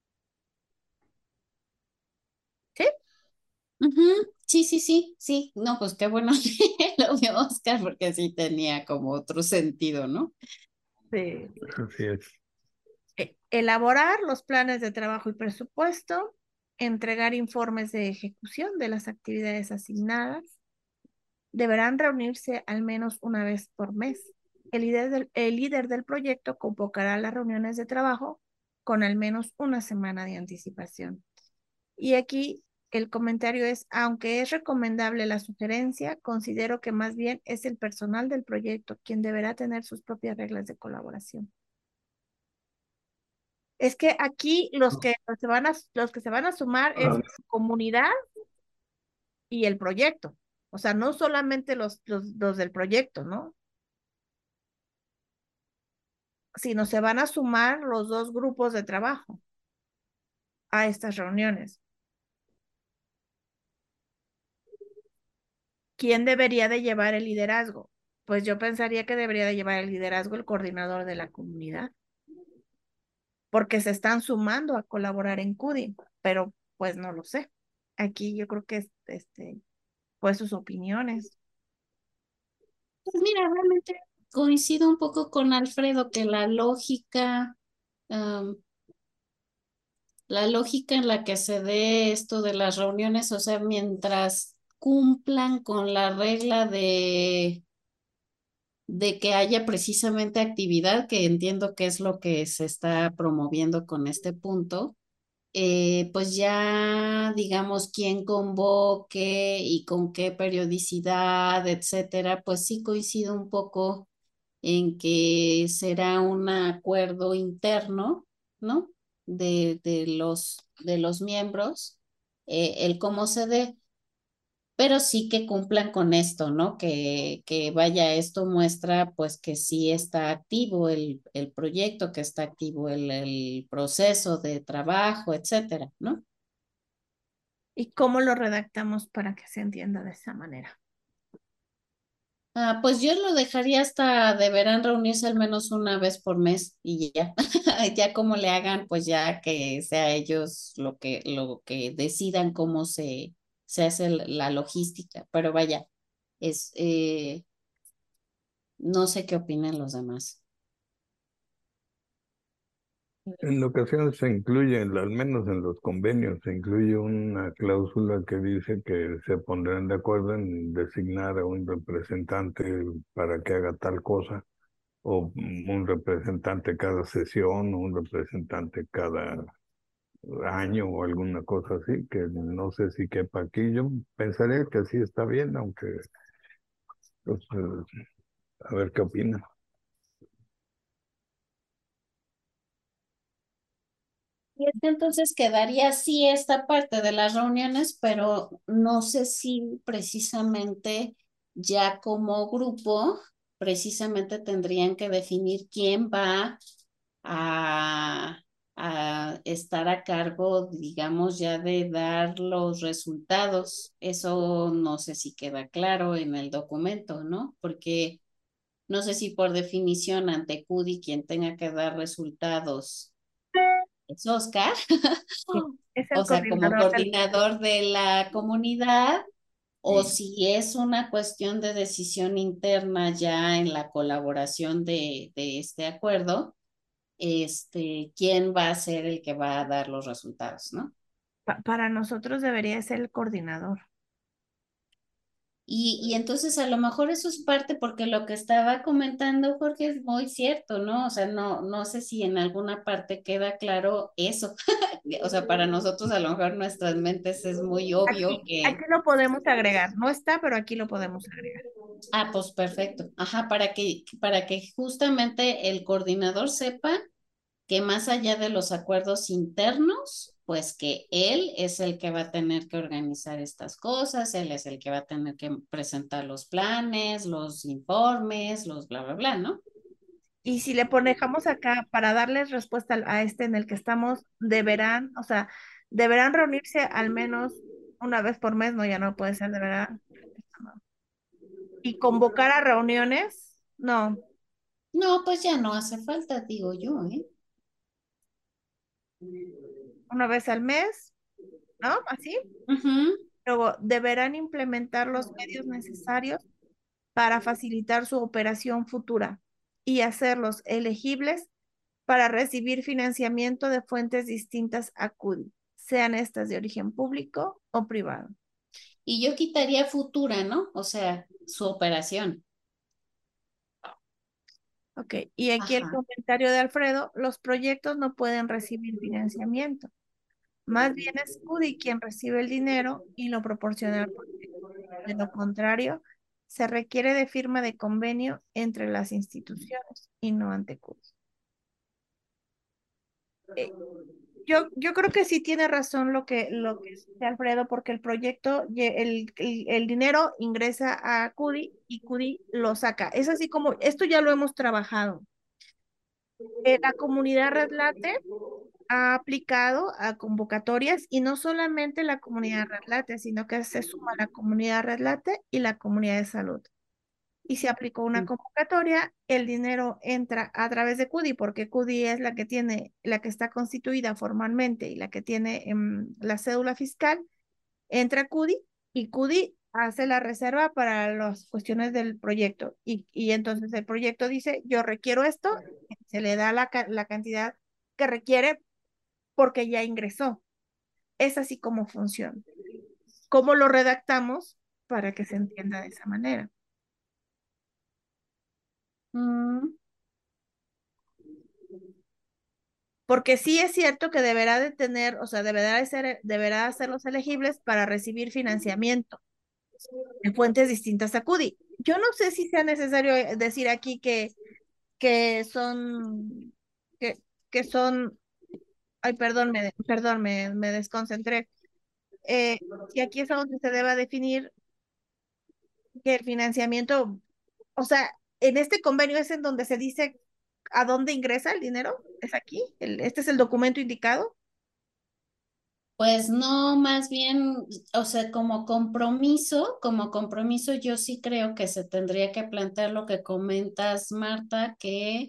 Speaker 1: ¿Sí?
Speaker 2: Ujú, sí, sí, sí, sí. No, pues qué bueno que lo vio Oscar, porque sí tenía como otro sentido, ¿no?
Speaker 1: Sí.
Speaker 5: Así es.
Speaker 1: E- Elaborar los planes de trabajo y presupuesto, entregar informes de ejecución de las actividades asignadas, deberán reunirse al menos una vez por mes. El líder del, el líder del proyecto convocará las reuniones de trabajo con al menos una semana de anticipación. Y aquí el comentario es, aunque es recomendable la sugerencia, considero que más bien es el personal del proyecto quien deberá tener sus propias reglas de colaboración. Es que aquí los que se van a, los que se van a sumar es
Speaker 3: Ah,
Speaker 1: la comunidad y el proyecto. O sea, no solamente los, los, los del proyecto, ¿no? Sino se van a sumar los dos grupos de trabajo a estas reuniones. ¿Quién debería de llevar el liderazgo? Pues yo pensaría que debería de llevar el liderazgo el coordinador de la comunidad, porque se están sumando a colaborar en CUDI, pero pues no lo sé. Aquí yo creo que es, este, pues sus opiniones.
Speaker 2: Pues mira, realmente coincido un poco con Alfredo que la lógica, am, la lógica en la que se dé esto de las reuniones, o sea, mientras cumplan con la regla de, de que haya precisamente actividad, que entiendo que es lo que se está promoviendo con este punto, eh, pues ya digamos quién convoque y con qué periodicidad, etcétera, pues sí coincido un poco en que será un acuerdo interno, ¿no? De, de los, de los miembros, eh, el cómo se dé, pero sí que cumplan con esto, ¿no? Que, que vaya, esto muestra pues que sí está activo el, el proyecto, que está activo el, el proceso de trabajo, etcétera, ¿no?
Speaker 1: ¿Y cómo lo redactamos para que se entienda de esa manera?
Speaker 2: Ah, pues yo lo dejaría hasta deberán reunirse al menos una vez por mes y ya. Ya como le hagan, pues ya que sea ellos lo que, lo que decidan cómo se, se hace la logística. Pero vaya, es, eh, no sé qué opinan los demás.
Speaker 5: En ocasiones se incluye, al menos en los convenios, se incluye una cláusula que dice que se pondrán de acuerdo en designar a un representante para que haga tal cosa, o un representante cada sesión, o un representante cada año o alguna cosa así, que no sé si quepa aquí. Yo pensaría que sí está bien, aunque pues, eh, a ver qué opina.
Speaker 2: Y es que entonces quedaría así esta parte de las reuniones, pero no sé si precisamente ya como grupo, precisamente tendrían que definir quién va a, a estar a cargo, digamos, ya de dar los resultados. Eso no sé si queda claro en el documento, ¿no? Porque no sé si por definición ante CUDI quien tenga que dar resultados es Oscar,
Speaker 1: Sí. Es el
Speaker 2: o sea, como
Speaker 1: coordinador del
Speaker 2: coordinador de la comunidad, o
Speaker 1: proyecto.
Speaker 2: si es una cuestión de decisión interna ya en la colaboración de, de este acuerdo, este, quién va a ser el que va a dar los resultados, ¿no?
Speaker 1: Pa- para nosotros debería ser el coordinador.
Speaker 2: Y, y entonces a lo mejor eso es parte porque lo que estaba comentando Jorge es muy cierto, ¿no? O sea, no, no sé si en alguna parte queda claro eso. O sea, para nosotros a lo mejor nuestras mentes es muy obvio
Speaker 1: Aquí,
Speaker 2: que,
Speaker 1: aquí lo podemos agregar. No está, pero aquí lo podemos agregar.
Speaker 2: ah, pues perfecto. Ajá, para que, para que justamente el coordinador sepa que más allá de los acuerdos internos, pues que él es el que va a tener que organizar estas cosas, él es el que va a tener que presentar los planes, los informes, los bla, bla, bla, ¿no?
Speaker 1: Y si le ponemos acá para darles respuesta al- a este en el que estamos, deberán, o sea, deberán reunirse al menos una vez por mes, no, ya no puede ser, deberán. Y convocar a reuniones, no,
Speaker 2: No, pues ya no hace falta, digo yo, ¿eh?
Speaker 1: una vez al mes, ¿no? Así.
Speaker 2: Ujú.
Speaker 1: Luego deberán implementar los medios necesarios para facilitar su operación futura y hacerlos elegibles para recibir financiamiento de fuentes distintas a CUDI, sean estas de origen público o privado.
Speaker 2: Y yo quitaría futura, ¿no? O sea, su operación.
Speaker 1: Ok, y aquí el
Speaker 2: Ajá.
Speaker 1: comentario de Alfredo, los proyectos no pueden recibir financiamiento. Más bien es CUDI quien recibe el dinero y lo proporciona al proyecto. De lo contrario, se requiere de firma de convenio entre las instituciones y no ante CUDI. Eh, yo, yo creo que sí tiene razón lo que, lo que dice Alfredo, porque el proyecto, lle- el, el, el dinero ingresa a CUDI y CUDI lo saca. Es así como, esto ya lo hemos trabajado. Eh, la comunidad Red Late ha aplicado a convocatorias y no solamente la comunidad Red Late, sino que se suma la comunidad Red Late y la comunidad de salud. Y se aplicó una convocatoria, el dinero entra a través de CUDI, porque CUDI es la que tiene, la que está constituida formalmente y la que tiene em, la cédula fiscal, entra CUDI y CUDI hace la reserva para las cuestiones del proyecto. Y, y entonces el proyecto dice, yo requiero esto, se le da la, ca- la cantidad que requiere porque ya ingresó. Es así como funciona. ¿Cómo lo redactamos para que se entienda de esa manera?
Speaker 2: Mm.
Speaker 1: Porque sí es cierto que deberá de tener, o sea, deberá de ser, deberá hacerlos elegibles para recibir financiamiento en fuentes distintas a CUDI. Yo no sé si sea necesario eh, decir aquí que, que son, que, que son, ay, perdón, me, perdón, me, me desconcentré. Eh, si aquí es a donde se deba definir que el financiamiento, o sea, en este convenio es en donde se dice a dónde ingresa el dinero, ¿es aquí? El- ¿este es el documento indicado?
Speaker 2: Pues no, más bien, o sea, como compromiso, como compromiso, yo sí creo que se tendría que plantear lo que comentas, Marta, que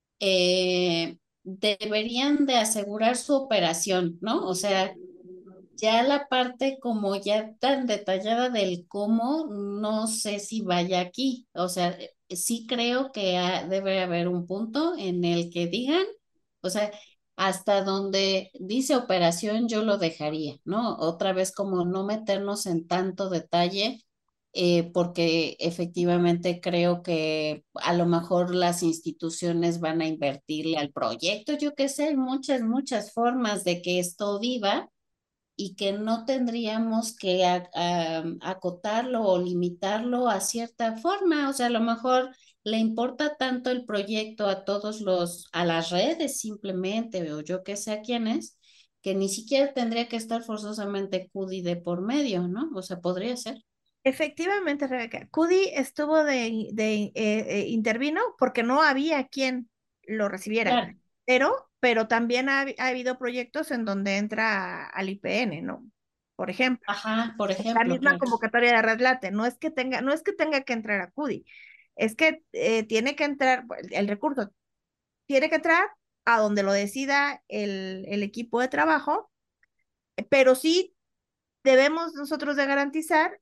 Speaker 2: eh, deberían de asegurar su operación, ¿no? O sea, ya la parte como ya tan detallada del cómo, no sé si vaya aquí. O sea, eh, sí creo que ha- debe haber un punto en el que digan, o sea, hasta donde dice operación yo lo dejaría, ¿no? Otra vez como no meternos en tanto detalle, eh, porque efectivamente creo que a lo mejor las instituciones van a invertirle al proyecto, yo qué sé, hay muchas, muchas formas de que esto viva y que no tendríamos que a- a- acotarlo o limitarlo a cierta forma. O sea, a lo mejor le importa tanto el proyecto a todos los, a las redes simplemente, o yo que sé a quiénes, que ni siquiera tendría que estar forzosamente CUDI de por medio, ¿no? O sea, podría ser.
Speaker 1: Efectivamente, Rebeca. CUDI estuvo de, de eh, eh, intervino porque no había quien lo recibiera,
Speaker 2: Claro.
Speaker 1: pero, pero también ha, ha habido proyectos en donde entra al I P N, ¿no? Por ejemplo,
Speaker 2: Ajá, por
Speaker 1: la
Speaker 2: ejemplo,
Speaker 1: misma
Speaker 2: claro.
Speaker 1: convocatoria de Red Late, no es que tenga, no es que tenga que entrar a CUDI, es que eh, tiene que entrar, el, el recurso tiene que entrar a donde lo decida el, el equipo de trabajo, pero sí debemos nosotros de garantizar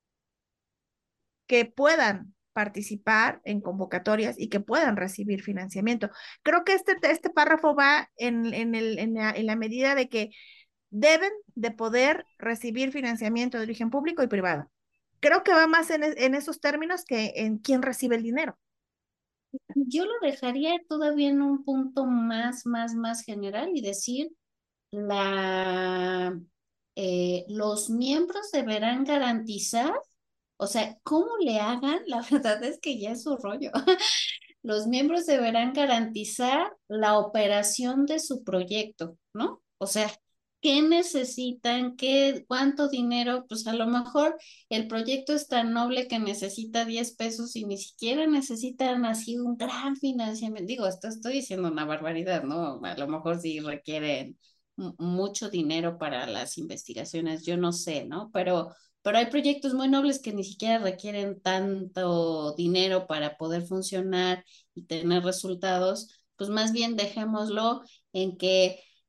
Speaker 1: que puedan participar en convocatorias y que puedan recibir financiamiento. Creo que este, este párrafo va en, en, el, en, la, en la medida de que deben de poder recibir financiamiento de origen público y privado. Creo que va más en, en esos términos que en quién recibe el dinero.
Speaker 2: Yo lo dejaría todavía en un punto más, más, más general y decir la, eh, los miembros deberán garantizar, o sea, cómo le hagan, la verdad es que ya es su rollo. Los miembros deberán garantizar la operación de su proyecto, ¿no? O sea, ¿qué necesitan? ¿Qué, cuánto dinero? Pues a lo mejor el proyecto es tan noble que necesita diez pesos y ni siquiera necesitan así un gran financiamiento. Digo, esto estoy diciendo una barbaridad, ¿no? A lo mejor sí requieren mu- mucho dinero para las investigaciones, yo no sé, ¿no? Pero, pero hay proyectos muy nobles que ni siquiera requieren tanto dinero para poder funcionar y tener resultados, pues más bien dejémoslo en que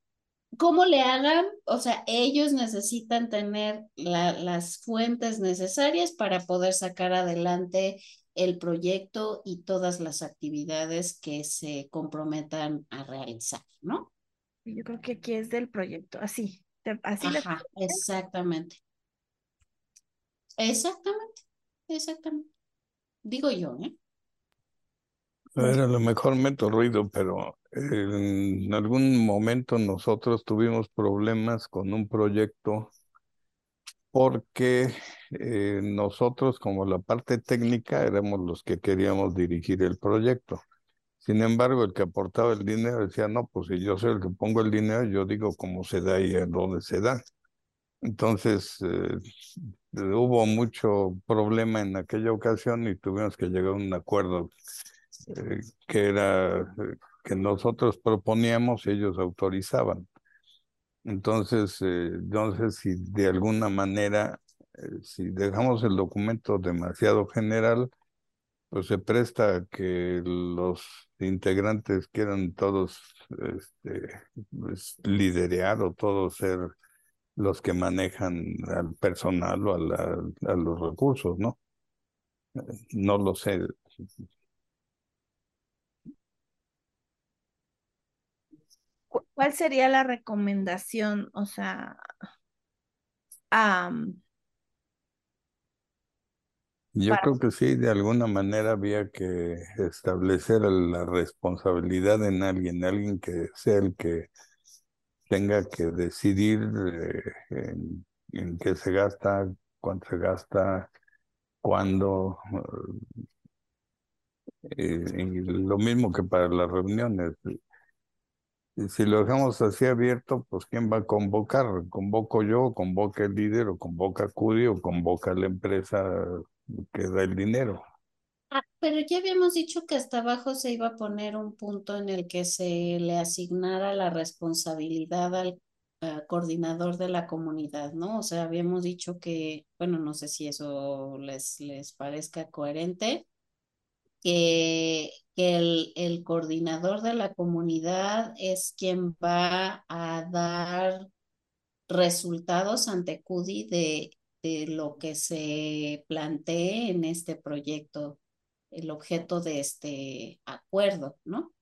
Speaker 2: ¿Cómo le hagan? O sea, ellos necesitan tener la, las fuentes necesarias para poder sacar adelante el proyecto y todas las actividades que se comprometan a realizar, ¿no?
Speaker 1: Yo creo que aquí es del proyecto, así, te- así le...
Speaker 2: Ajá, exactamente. Exactamente, exactamente. Digo yo, ¿eh?
Speaker 5: A ver, a lo mejor meto ruido, pero en algún momento nosotros tuvimos problemas con un proyecto porque eh, nosotros como la parte técnica éramos los que queríamos dirigir el proyecto. Sin embargo, el que aportaba el dinero decía, no, pues si yo soy el que pongo el dinero, yo digo cómo se da y en dónde se da. Entonces, eh, hubo mucho problema en aquella ocasión y tuvimos que llegar a un acuerdo eh, que era eh, que nosotros proponíamos y ellos autorizaban. Entonces, eh, no sé si de alguna manera, eh, si dejamos el documento demasiado general, pues se presta a que los integrantes quieran todos este, pues, liderear o todos ser los que manejan al personal o a, la- a los recursos, ¿no? No lo sé.
Speaker 1: ¿Cu- ¿Cuál sería la recomendación? O sea, am,
Speaker 5: Yo
Speaker 1: para...
Speaker 5: creo que sí, de alguna manera había que establecer la responsabilidad en alguien, alguien que sea el que tenga que decidir eh, en, en qué se gasta, cuánto se gasta, cuándo, eh, y lo mismo que para las reuniones. Y si lo dejamos así abierto, pues ¿quién va a convocar? ¿Convoco yo, convoca el líder, o convoca Cudi, o convoca la empresa que da el dinero?
Speaker 2: Ah, pero ya habíamos dicho que hasta abajo se iba a poner un punto en el que se le asignara la responsabilidad al eh, coordinador de la comunidad, ¿no? O sea, habíamos dicho que, bueno, no sé si eso les, les parezca coherente, que, que el, el coordinador de la comunidad es quien va a dar resultados ante CUDI de, de lo que se plantee en este proyecto, el objeto de este acuerdo, ¿no?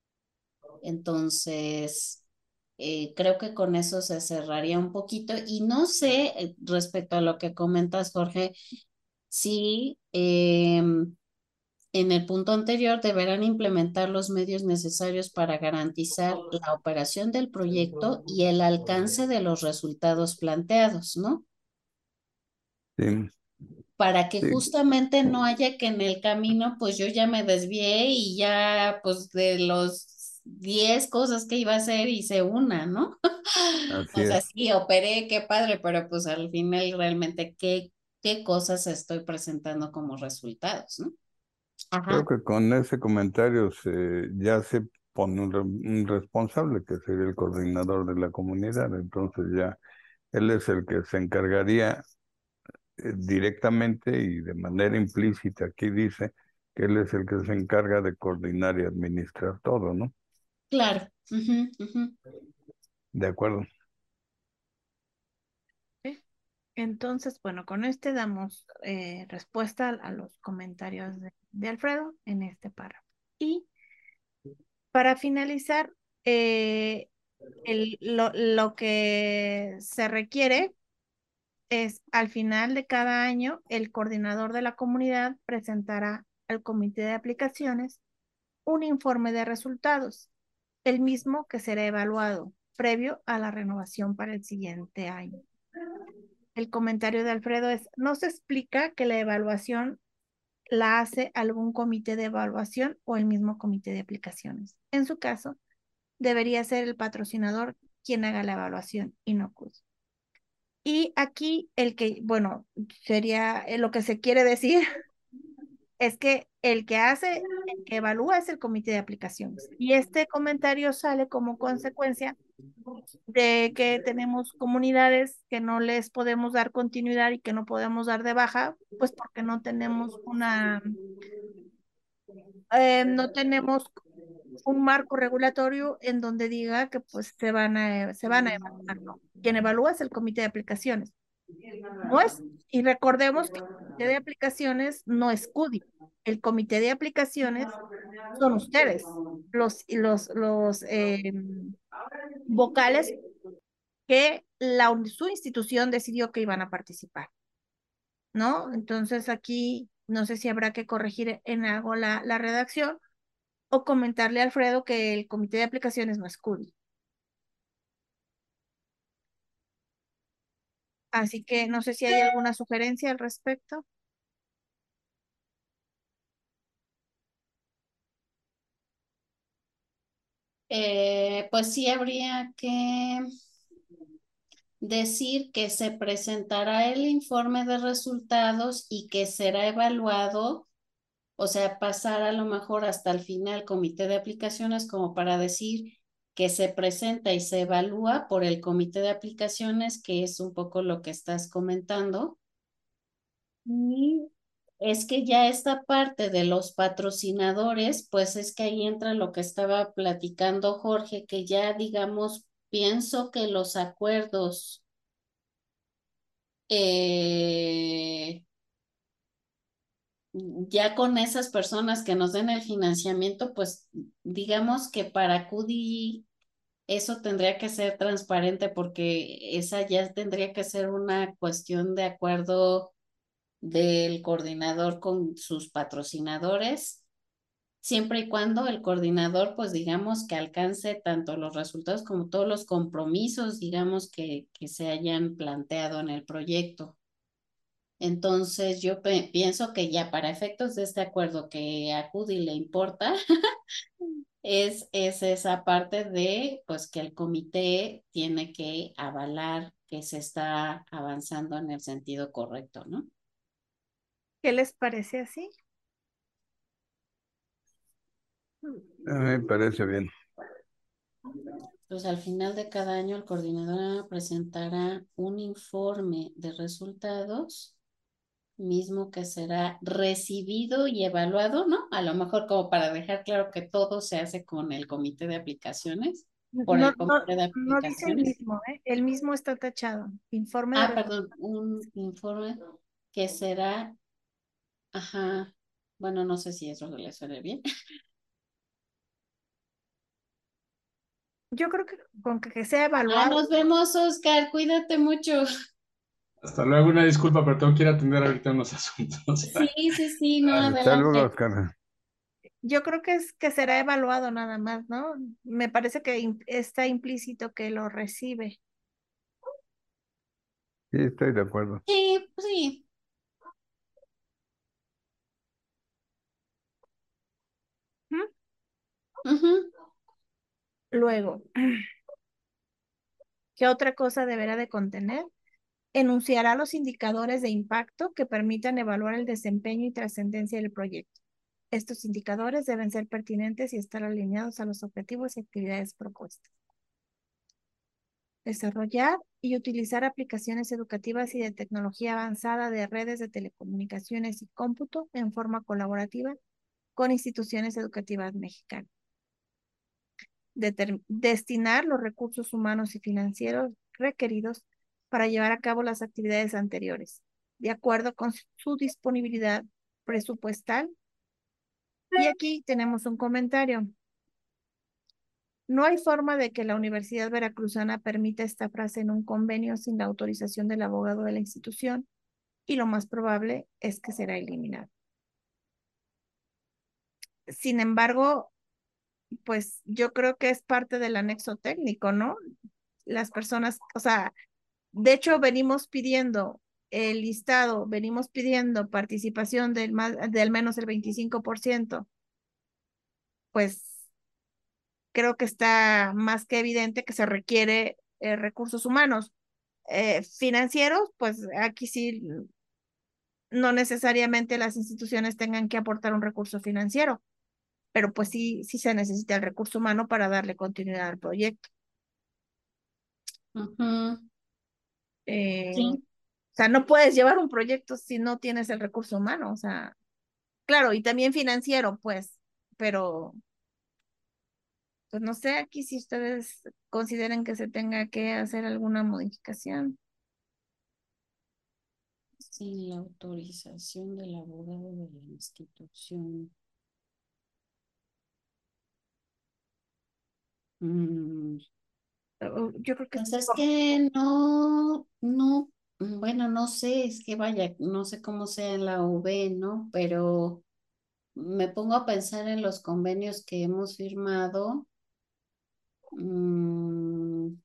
Speaker 2: Entonces, eh, creo que con eso se cerraría un poquito y no sé, eh, respecto a lo que comentas, Jorge, si eh, en el punto anterior deberán implementar los medios necesarios para garantizar la operación del proyecto y el alcance de los resultados planteados, ¿no?
Speaker 5: Sí,
Speaker 2: Para que
Speaker 5: sí,
Speaker 2: justamente no haya que en el camino, pues yo ya me desvié y ya, pues de los diez cosas que iba a hacer hice una, ¿no?
Speaker 5: así
Speaker 2: O sea,
Speaker 5: es.
Speaker 2: sí, operé, qué padre, pero pues al final realmente qué, qué cosas estoy presentando como resultados, ¿no?
Speaker 5: Creo
Speaker 2: Ajá,
Speaker 5: que con ese comentario se, ya se pone un, re- un responsable, que sería el coordinador de la comunidad. Entonces ya él es el que se encargaría eh, directamente y de manera implícita. Aquí dice que él es el que se encarga de coordinar y administrar todo, ¿no?
Speaker 2: claro. Ujú, ujú.
Speaker 5: De acuerdo.
Speaker 1: ¿eh? Entonces, bueno, con este damos eh, respuesta a, a los comentarios de, de Alfredo en este párrafo. Y para finalizar, eh, el- lo, lo que se requiere es al final de cada año, el coordinador de la comunidad presentará al comité de aplicaciones un informe de resultados, el mismo que será evaluado previo a la renovación para el siguiente año. El comentario de Alfredo es, no se explica que la evaluación la hace algún comité de evaluación o el mismo comité de aplicaciones. En su caso, debería ser el patrocinador quien haga la evaluación y no C U S. Y aquí el que, bueno, sería eh, lo que se quiere decir es que el que hace, el que evalúa es el comité de aplicaciones. Y este comentario sale como consecuencia de que tenemos comunidades que no les podemos dar continuidad y que no podemos dar de baja, pues porque no tenemos una, eh, no tenemos un marco regulatorio en donde diga que pues se van a, se van a evaluar, ¿no? Quien evalúa es el comité de aplicaciones. No es, y recordemos que el comité de aplicaciones no es CUDI. El comité de aplicaciones son ustedes, los, los, los eh, vocales que la, su institución decidió que iban a participar, ¿no? Entonces aquí no sé si habrá que corregir en algo la, la redacción o comentarle a Alfredo que el comité de aplicaciones no es CUDI. Así que no sé si hay alguna sugerencia al respecto.
Speaker 2: Eh, pues sí habría que decir que se presentará el informe de resultados y que será evaluado, o sea, pasar a lo mejor hasta el final comité de aplicaciones como para decir que se presenta y se evalúa por el comité de aplicaciones, que es un poco lo que estás comentando. Y es que ya esta parte de los patrocinadores, pues es que ahí entra lo que estaba platicando Jorge, que ya digamos, pienso que los acuerdos eh, ya con esas personas que nos den el financiamiento, pues digamos que para CUDI eso tendría que ser transparente porque esa ya tendría que ser una cuestión de acuerdo del coordinador con sus patrocinadores, siempre y cuando el coordinador, pues digamos que alcance tanto los resultados como todos los compromisos, digamos que, que se hayan planteado en el proyecto. Entonces, yo pienso que ya para efectos de este acuerdo que a CUDI le importa, es, es esa parte de, pues, que el comité tiene que avalar que se está avanzando en el sentido correcto, ¿no?
Speaker 1: ¿Qué les parece así?
Speaker 5: A mí me parece bien.
Speaker 2: Pues al final de cada año el coordinador presentará un informe de resultados, mismo que será recibido y evaluado, ¿no? A lo mejor como para dejar claro que todo se hace con el comité de aplicaciones, por
Speaker 1: No,
Speaker 2: el
Speaker 1: no,
Speaker 2: comité de
Speaker 1: no dice el
Speaker 2: aplicaciones.
Speaker 1: mismo, ¿eh? El mismo está tachado. Informe de
Speaker 2: Ah,
Speaker 1: resultados.
Speaker 2: perdón, un informe que será, ajá, bueno, no sé si eso le suena bien.
Speaker 1: Yo creo que con que, que sea
Speaker 2: Ah,
Speaker 1: evaluado.
Speaker 2: nos vemos, Oscar, cuídate mucho.
Speaker 3: Hasta luego, una disculpa, pero tengo que ir a atender ahorita unos asuntos.
Speaker 2: Sí, sí, sí, no,
Speaker 5: Hasta luego,
Speaker 2: adelante.
Speaker 5: Oscar.
Speaker 1: Yo creo que es que será evaluado nada más, ¿no? Me parece que im- está implícito que lo recibe.
Speaker 5: Sí, estoy de acuerdo.
Speaker 2: Sí, sí.
Speaker 1: ¿Mm?
Speaker 2: Ujú.
Speaker 1: Luego, ¿qué otra cosa deberá de contener? Enunciará los indicadores de impacto que permitan evaluar el desempeño y trascendencia del proyecto. Estos indicadores deben ser pertinentes y estar alineados a los objetivos y actividades propuestas. Desarrollar y utilizar aplicaciones educativas y de tecnología avanzada de redes de telecomunicaciones y cómputo en forma colaborativa con instituciones educativas mexicanas. Determ- destinar los recursos humanos y financieros requeridos para llevar a cabo las actividades anteriores, de acuerdo con su disponibilidad presupuestal. Y aquí tenemos un comentario. No hay forma de que la Universidad Veracruzana permita esta frase en un convenio sin la autorización del abogado de la institución y lo más probable es que será eliminado. Sin embargo, pues yo creo que es parte del anexo técnico, ¿no? Las personas, o sea, de hecho venimos pidiendo el listado, venimos pidiendo participación del más, de al menos el veinticinco por ciento, pues creo que está más que evidente que se requiere eh, recursos humanos. Eh, financieros, pues aquí sí, no necesariamente las instituciones tengan que aportar un recurso financiero, pero pues sí, sí se necesita el recurso humano para darle continuidad al proyecto.
Speaker 2: Ujú.
Speaker 1: Eh, o
Speaker 2: Sí.
Speaker 1: sea, no puedes llevar un proyecto si no tienes el recurso humano, o sea, claro, y también financiero, pues, pero Pues no sé aquí si ustedes consideren que se tenga que hacer alguna modificación.
Speaker 2: Sin la autorización del abogado de la institución. Mm,
Speaker 1: O- Yo creo que
Speaker 2: Pues es que no, no, mm, bueno, no sé, es que vaya, no sé cómo sea en la U B, ¿no? Pero me pongo a pensar en los convenios que hemos firmado. mm,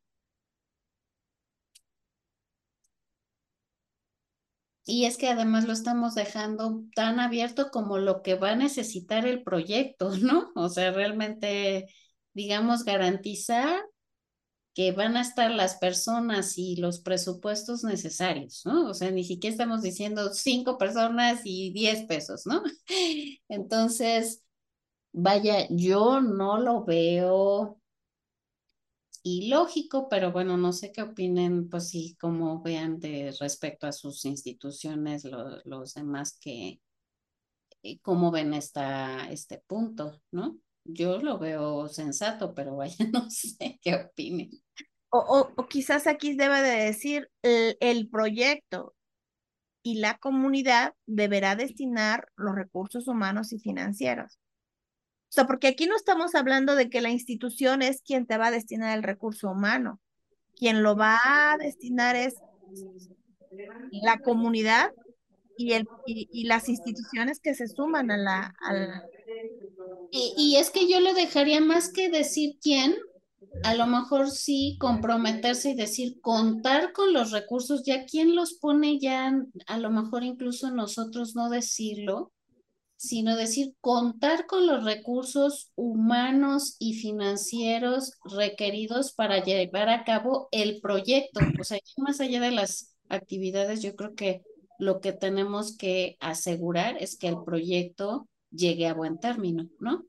Speaker 2: y es que además lo estamos dejando tan abierto como lo que va a necesitar el proyecto, ¿no? O sea, realmente, digamos, garantizar que van a estar las personas y los presupuestos necesarios, ¿no? O sea, ni siquiera estamos diciendo cinco personas y diez pesos, ¿no? Entonces, vaya, yo no lo veo ilógico, pero bueno, no sé qué opinen, pues sí, cómo vean de respecto a sus instituciones, lo- los demás que, eh, cómo ven esta, este punto, ¿no? Yo lo veo sensato, pero vaya, no sé qué opinen.
Speaker 1: O, o, o quizás aquí debe de decir el, el proyecto y la comunidad deberá destinar los recursos humanos y financieros. O sea, porque aquí no estamos hablando de que la institución es quien te va a destinar el recurso humano. Quien lo va a destinar es la comunidad y, el, y, y las instituciones que se suman a la, al,
Speaker 2: Y, y es que yo le dejaría más que decir quién, a lo mejor sí comprometerse y decir contar con los recursos, ya quién los pone ya, a lo mejor incluso nosotros no decirlo, sino decir contar con los recursos humanos y financieros requeridos para llevar a cabo el proyecto. O sea, ya más allá de las actividades, yo creo que lo que tenemos que asegurar es que el proyecto llegue a buen término, ¿no?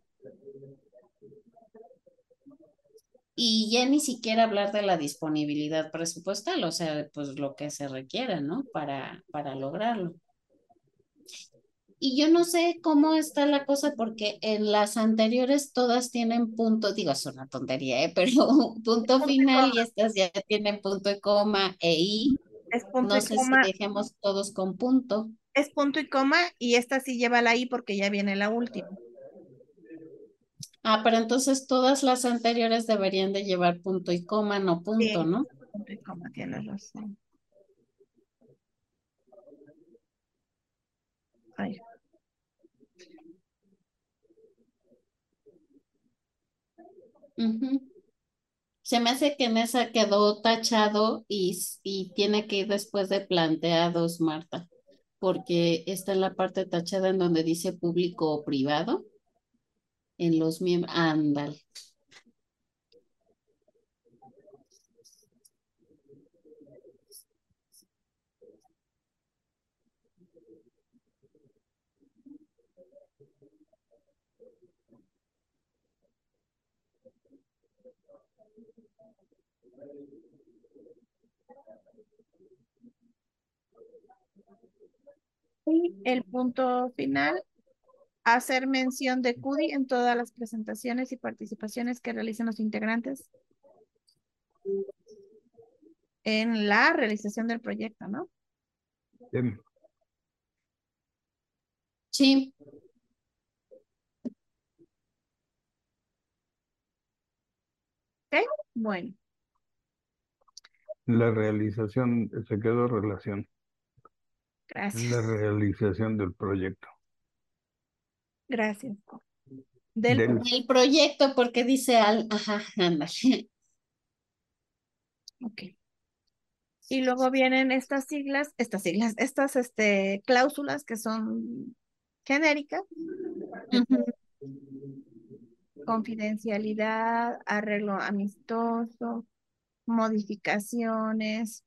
Speaker 2: Y ya ni siquiera hablar de la disponibilidad presupuestal, o sea, pues lo que se requiera, ¿no? Para, para lograrlo. Y yo no sé cómo está la cosa porque en las anteriores todas tienen punto, digo, es una tontería, ¿eh? Pero punto
Speaker 1: punto y
Speaker 2: final y
Speaker 1: coma,
Speaker 2: estas ya tienen punto y coma e i.
Speaker 1: es punto
Speaker 2: No
Speaker 1: y
Speaker 2: sé si
Speaker 1: coma,
Speaker 2: dejemos todos con punto.
Speaker 1: es punto y coma, y esta sí lleva la I porque ya viene la última.
Speaker 2: Ah, pero entonces todas las anteriores deberían de llevar punto y coma, no punto,
Speaker 1: Sí,
Speaker 2: ¿no?
Speaker 1: punto y coma, tienes razón. Ay,
Speaker 2: Ujú. Se me hace que en esa quedó tachado y, y tiene que ir después de planteados, Marta, porque está en la parte tachada en donde dice público o privado, en los miembros. Ándale.
Speaker 1: y el punto final, hacer mención de C U D I en todas las presentaciones y participaciones que realicen los integrantes en la realización del proyecto, ¿no?
Speaker 5: Em,
Speaker 2: Sí,
Speaker 1: ¿Ok? Bueno,
Speaker 5: La realización, se quedó relación, la
Speaker 1: gracias.
Speaker 5: realización del proyecto.
Speaker 1: Gracias. Del,
Speaker 5: Del,
Speaker 2: del proyecto, porque dice al, ajá, ándale.
Speaker 1: ok. Y luego vienen estas siglas, estas siglas, estas este, cláusulas que son genéricas, de
Speaker 2: Ujú,
Speaker 1: confidencialidad, arreglo amistoso, modificaciones,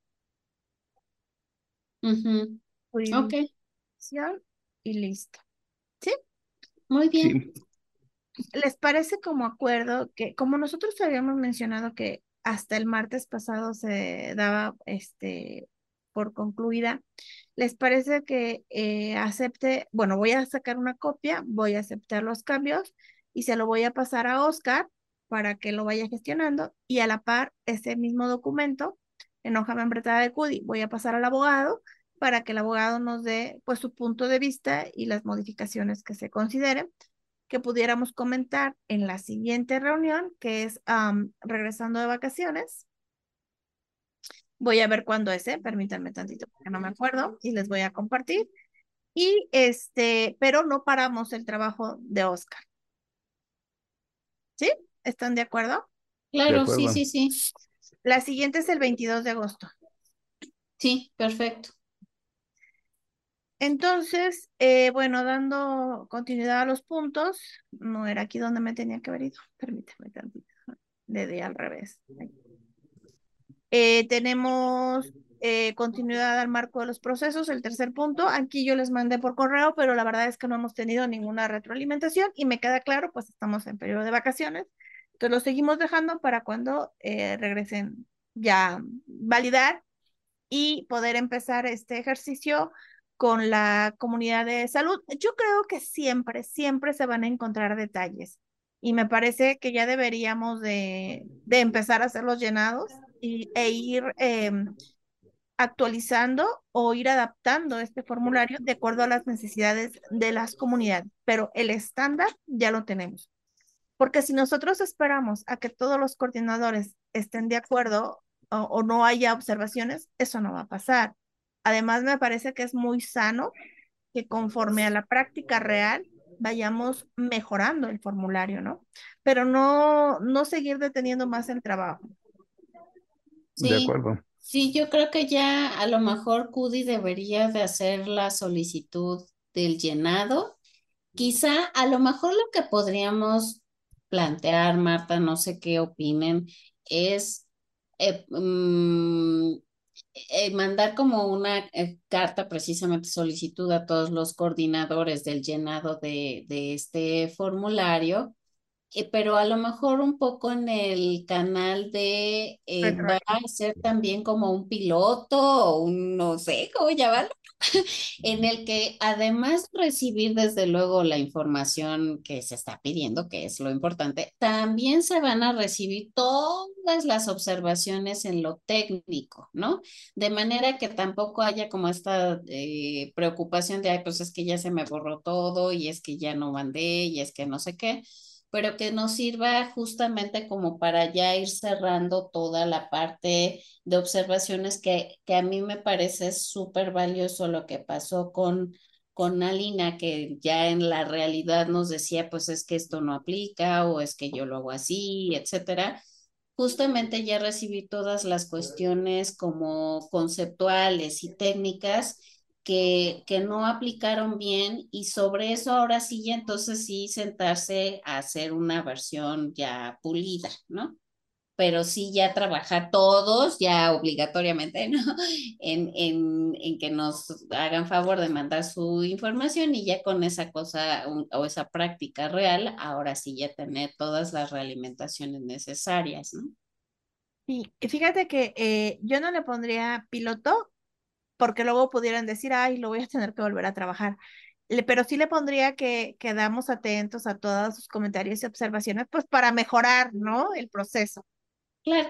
Speaker 2: ujú. Ok,
Speaker 1: jurisdicción y listo. ¿Sí?
Speaker 2: muy bien.
Speaker 5: sí,
Speaker 1: ¿Les parece como acuerdo que, como nosotros habíamos mencionado que hasta el martes pasado se daba este por concluida, ¿les parece que eh, acepte? Bueno, voy a sacar una copia, voy a aceptar los cambios y se lo voy a pasar a Oscar para que lo vaya gestionando y a la par ese mismo documento en hoja membretada de CUDI voy a pasar al abogado para que el abogado nos dé pues su punto de vista y las modificaciones que se consideren que pudiéramos comentar en la siguiente reunión, que es um, regresando de vacaciones. Voy a ver cuándo es, ¿eh? Permítanme tantito porque no me acuerdo y les voy a compartir. Y este, pero no paramos el trabajo de Oscar. ¿Sí? ¿Están de acuerdo?
Speaker 5: De
Speaker 2: Claro, sí,
Speaker 5: acuerdo.
Speaker 2: sí, sí.
Speaker 1: La siguiente es el veintidós de agosto.
Speaker 2: Sí, perfecto.
Speaker 1: Entonces, eh, bueno, dando continuidad a los puntos, no era aquí donde me tenía que haber ido. Permítame tantito. Le di al revés. Eh, tenemos eh, continuidad al marco de los procesos, el tercer punto. Aquí yo les mandé por correo, pero la verdad es que no hemos tenido ninguna retroalimentación y me queda claro, pues estamos en periodo de vacaciones. Entonces lo seguimos dejando para cuando eh, regresen ya validar y poder empezar este ejercicio con la comunidad de salud. Yo creo que siempre, siempre se van a encontrar detalles y me parece que ya deberíamos de, de empezar a hacer los llenados y, e ir eh, actualizando o ir adaptando este formulario de acuerdo a las necesidades de las comunidades, pero el estándar ya lo tenemos. Porque si nosotros esperamos a que todos los coordinadores estén de acuerdo o, o no haya observaciones, eso no va a pasar. Además, me parece que es muy sano que conforme a la práctica real vayamos mejorando el formulario, ¿no? Pero no, no seguir deteniendo más el trabajo.
Speaker 5: De
Speaker 2: Sí,
Speaker 5: acuerdo.
Speaker 2: sí, yo creo que ya a lo mejor CUDI debería de hacer la solicitud del llenado. Quizá a lo mejor lo que podríamos plantear, Marta, no sé qué opinen, es eh, mm, eh, mandar como una eh, carta, precisamente solicitud a todos los coordinadores del llenado de, de este formulario, eh, pero a lo mejor un poco en el canal de, eh, va a ser también como un piloto o un, no sé cómo llamarlo, en el que además de recibir desde luego la información que se está pidiendo, que es lo importante, también se van a recibir todas las observaciones en lo técnico, ¿no? De manera que tampoco haya como esta eh, preocupación de, ay, pues es que ya se me borró todo y es que ya no mandé y es que no sé qué, pero que nos sirva justamente como para ya ir cerrando toda la parte de observaciones que, que a mí me parece súper valioso lo que pasó con, con Alina, que ya en la realidad nos decía, pues es que esto no aplica o es que yo lo hago así, etcétera. Justamente ya recibí todas las cuestiones como conceptuales y técnicas que, que no aplicaron bien y sobre eso ahora sí, entonces sí sentarse a hacer una versión ya pulida, ¿no? Pero sí ya trabajar todos, ya obligatoriamente, ¿no? En, en, en que nos hagan favor de mandar su información y ya con esa cosa un, o esa práctica real, ahora sí ya tener todas las realimentaciones necesarias, ¿no?
Speaker 1: Y fíjate que eh, yo no le pondría piloto porque luego pudieran decir, ay, lo voy a tener que volver a trabajar. Le, pero sí le pondría que quedamos atentos a todos sus comentarios y observaciones, pues para mejorar, ¿no? El proceso.
Speaker 2: Claro,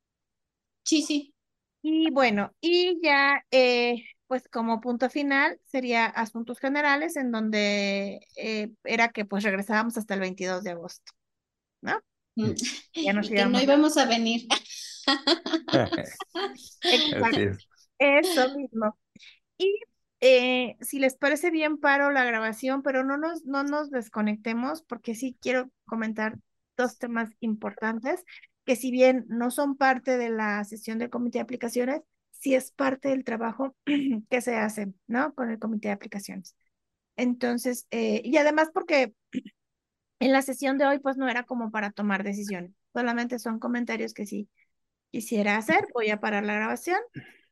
Speaker 2: sí, sí.
Speaker 1: Y bueno, y ya, eh, pues como punto final sería asuntos generales, en donde eh, era que pues regresábamos hasta el veintidós de agosto, ¿no?
Speaker 2: Mm.
Speaker 1: Ya nos
Speaker 2: Y que no
Speaker 1: íbamos.
Speaker 2: íbamos a venir.
Speaker 5: Así
Speaker 1: Exacto,
Speaker 5: es.
Speaker 1: eso mismo. Y eh, si les parece bien, paro la grabación, pero no nos, no nos desconectemos porque sí quiero comentar dos temas importantes que si bien no son parte de la sesión del comité de aplicaciones, sí es parte del trabajo que se hace, ¿no? Con el comité de aplicaciones. Entonces, eh, y además porque en la sesión de hoy pues no era como para tomar decisiones, solamente son comentarios que sí quisiera hacer. Voy a parar la grabación.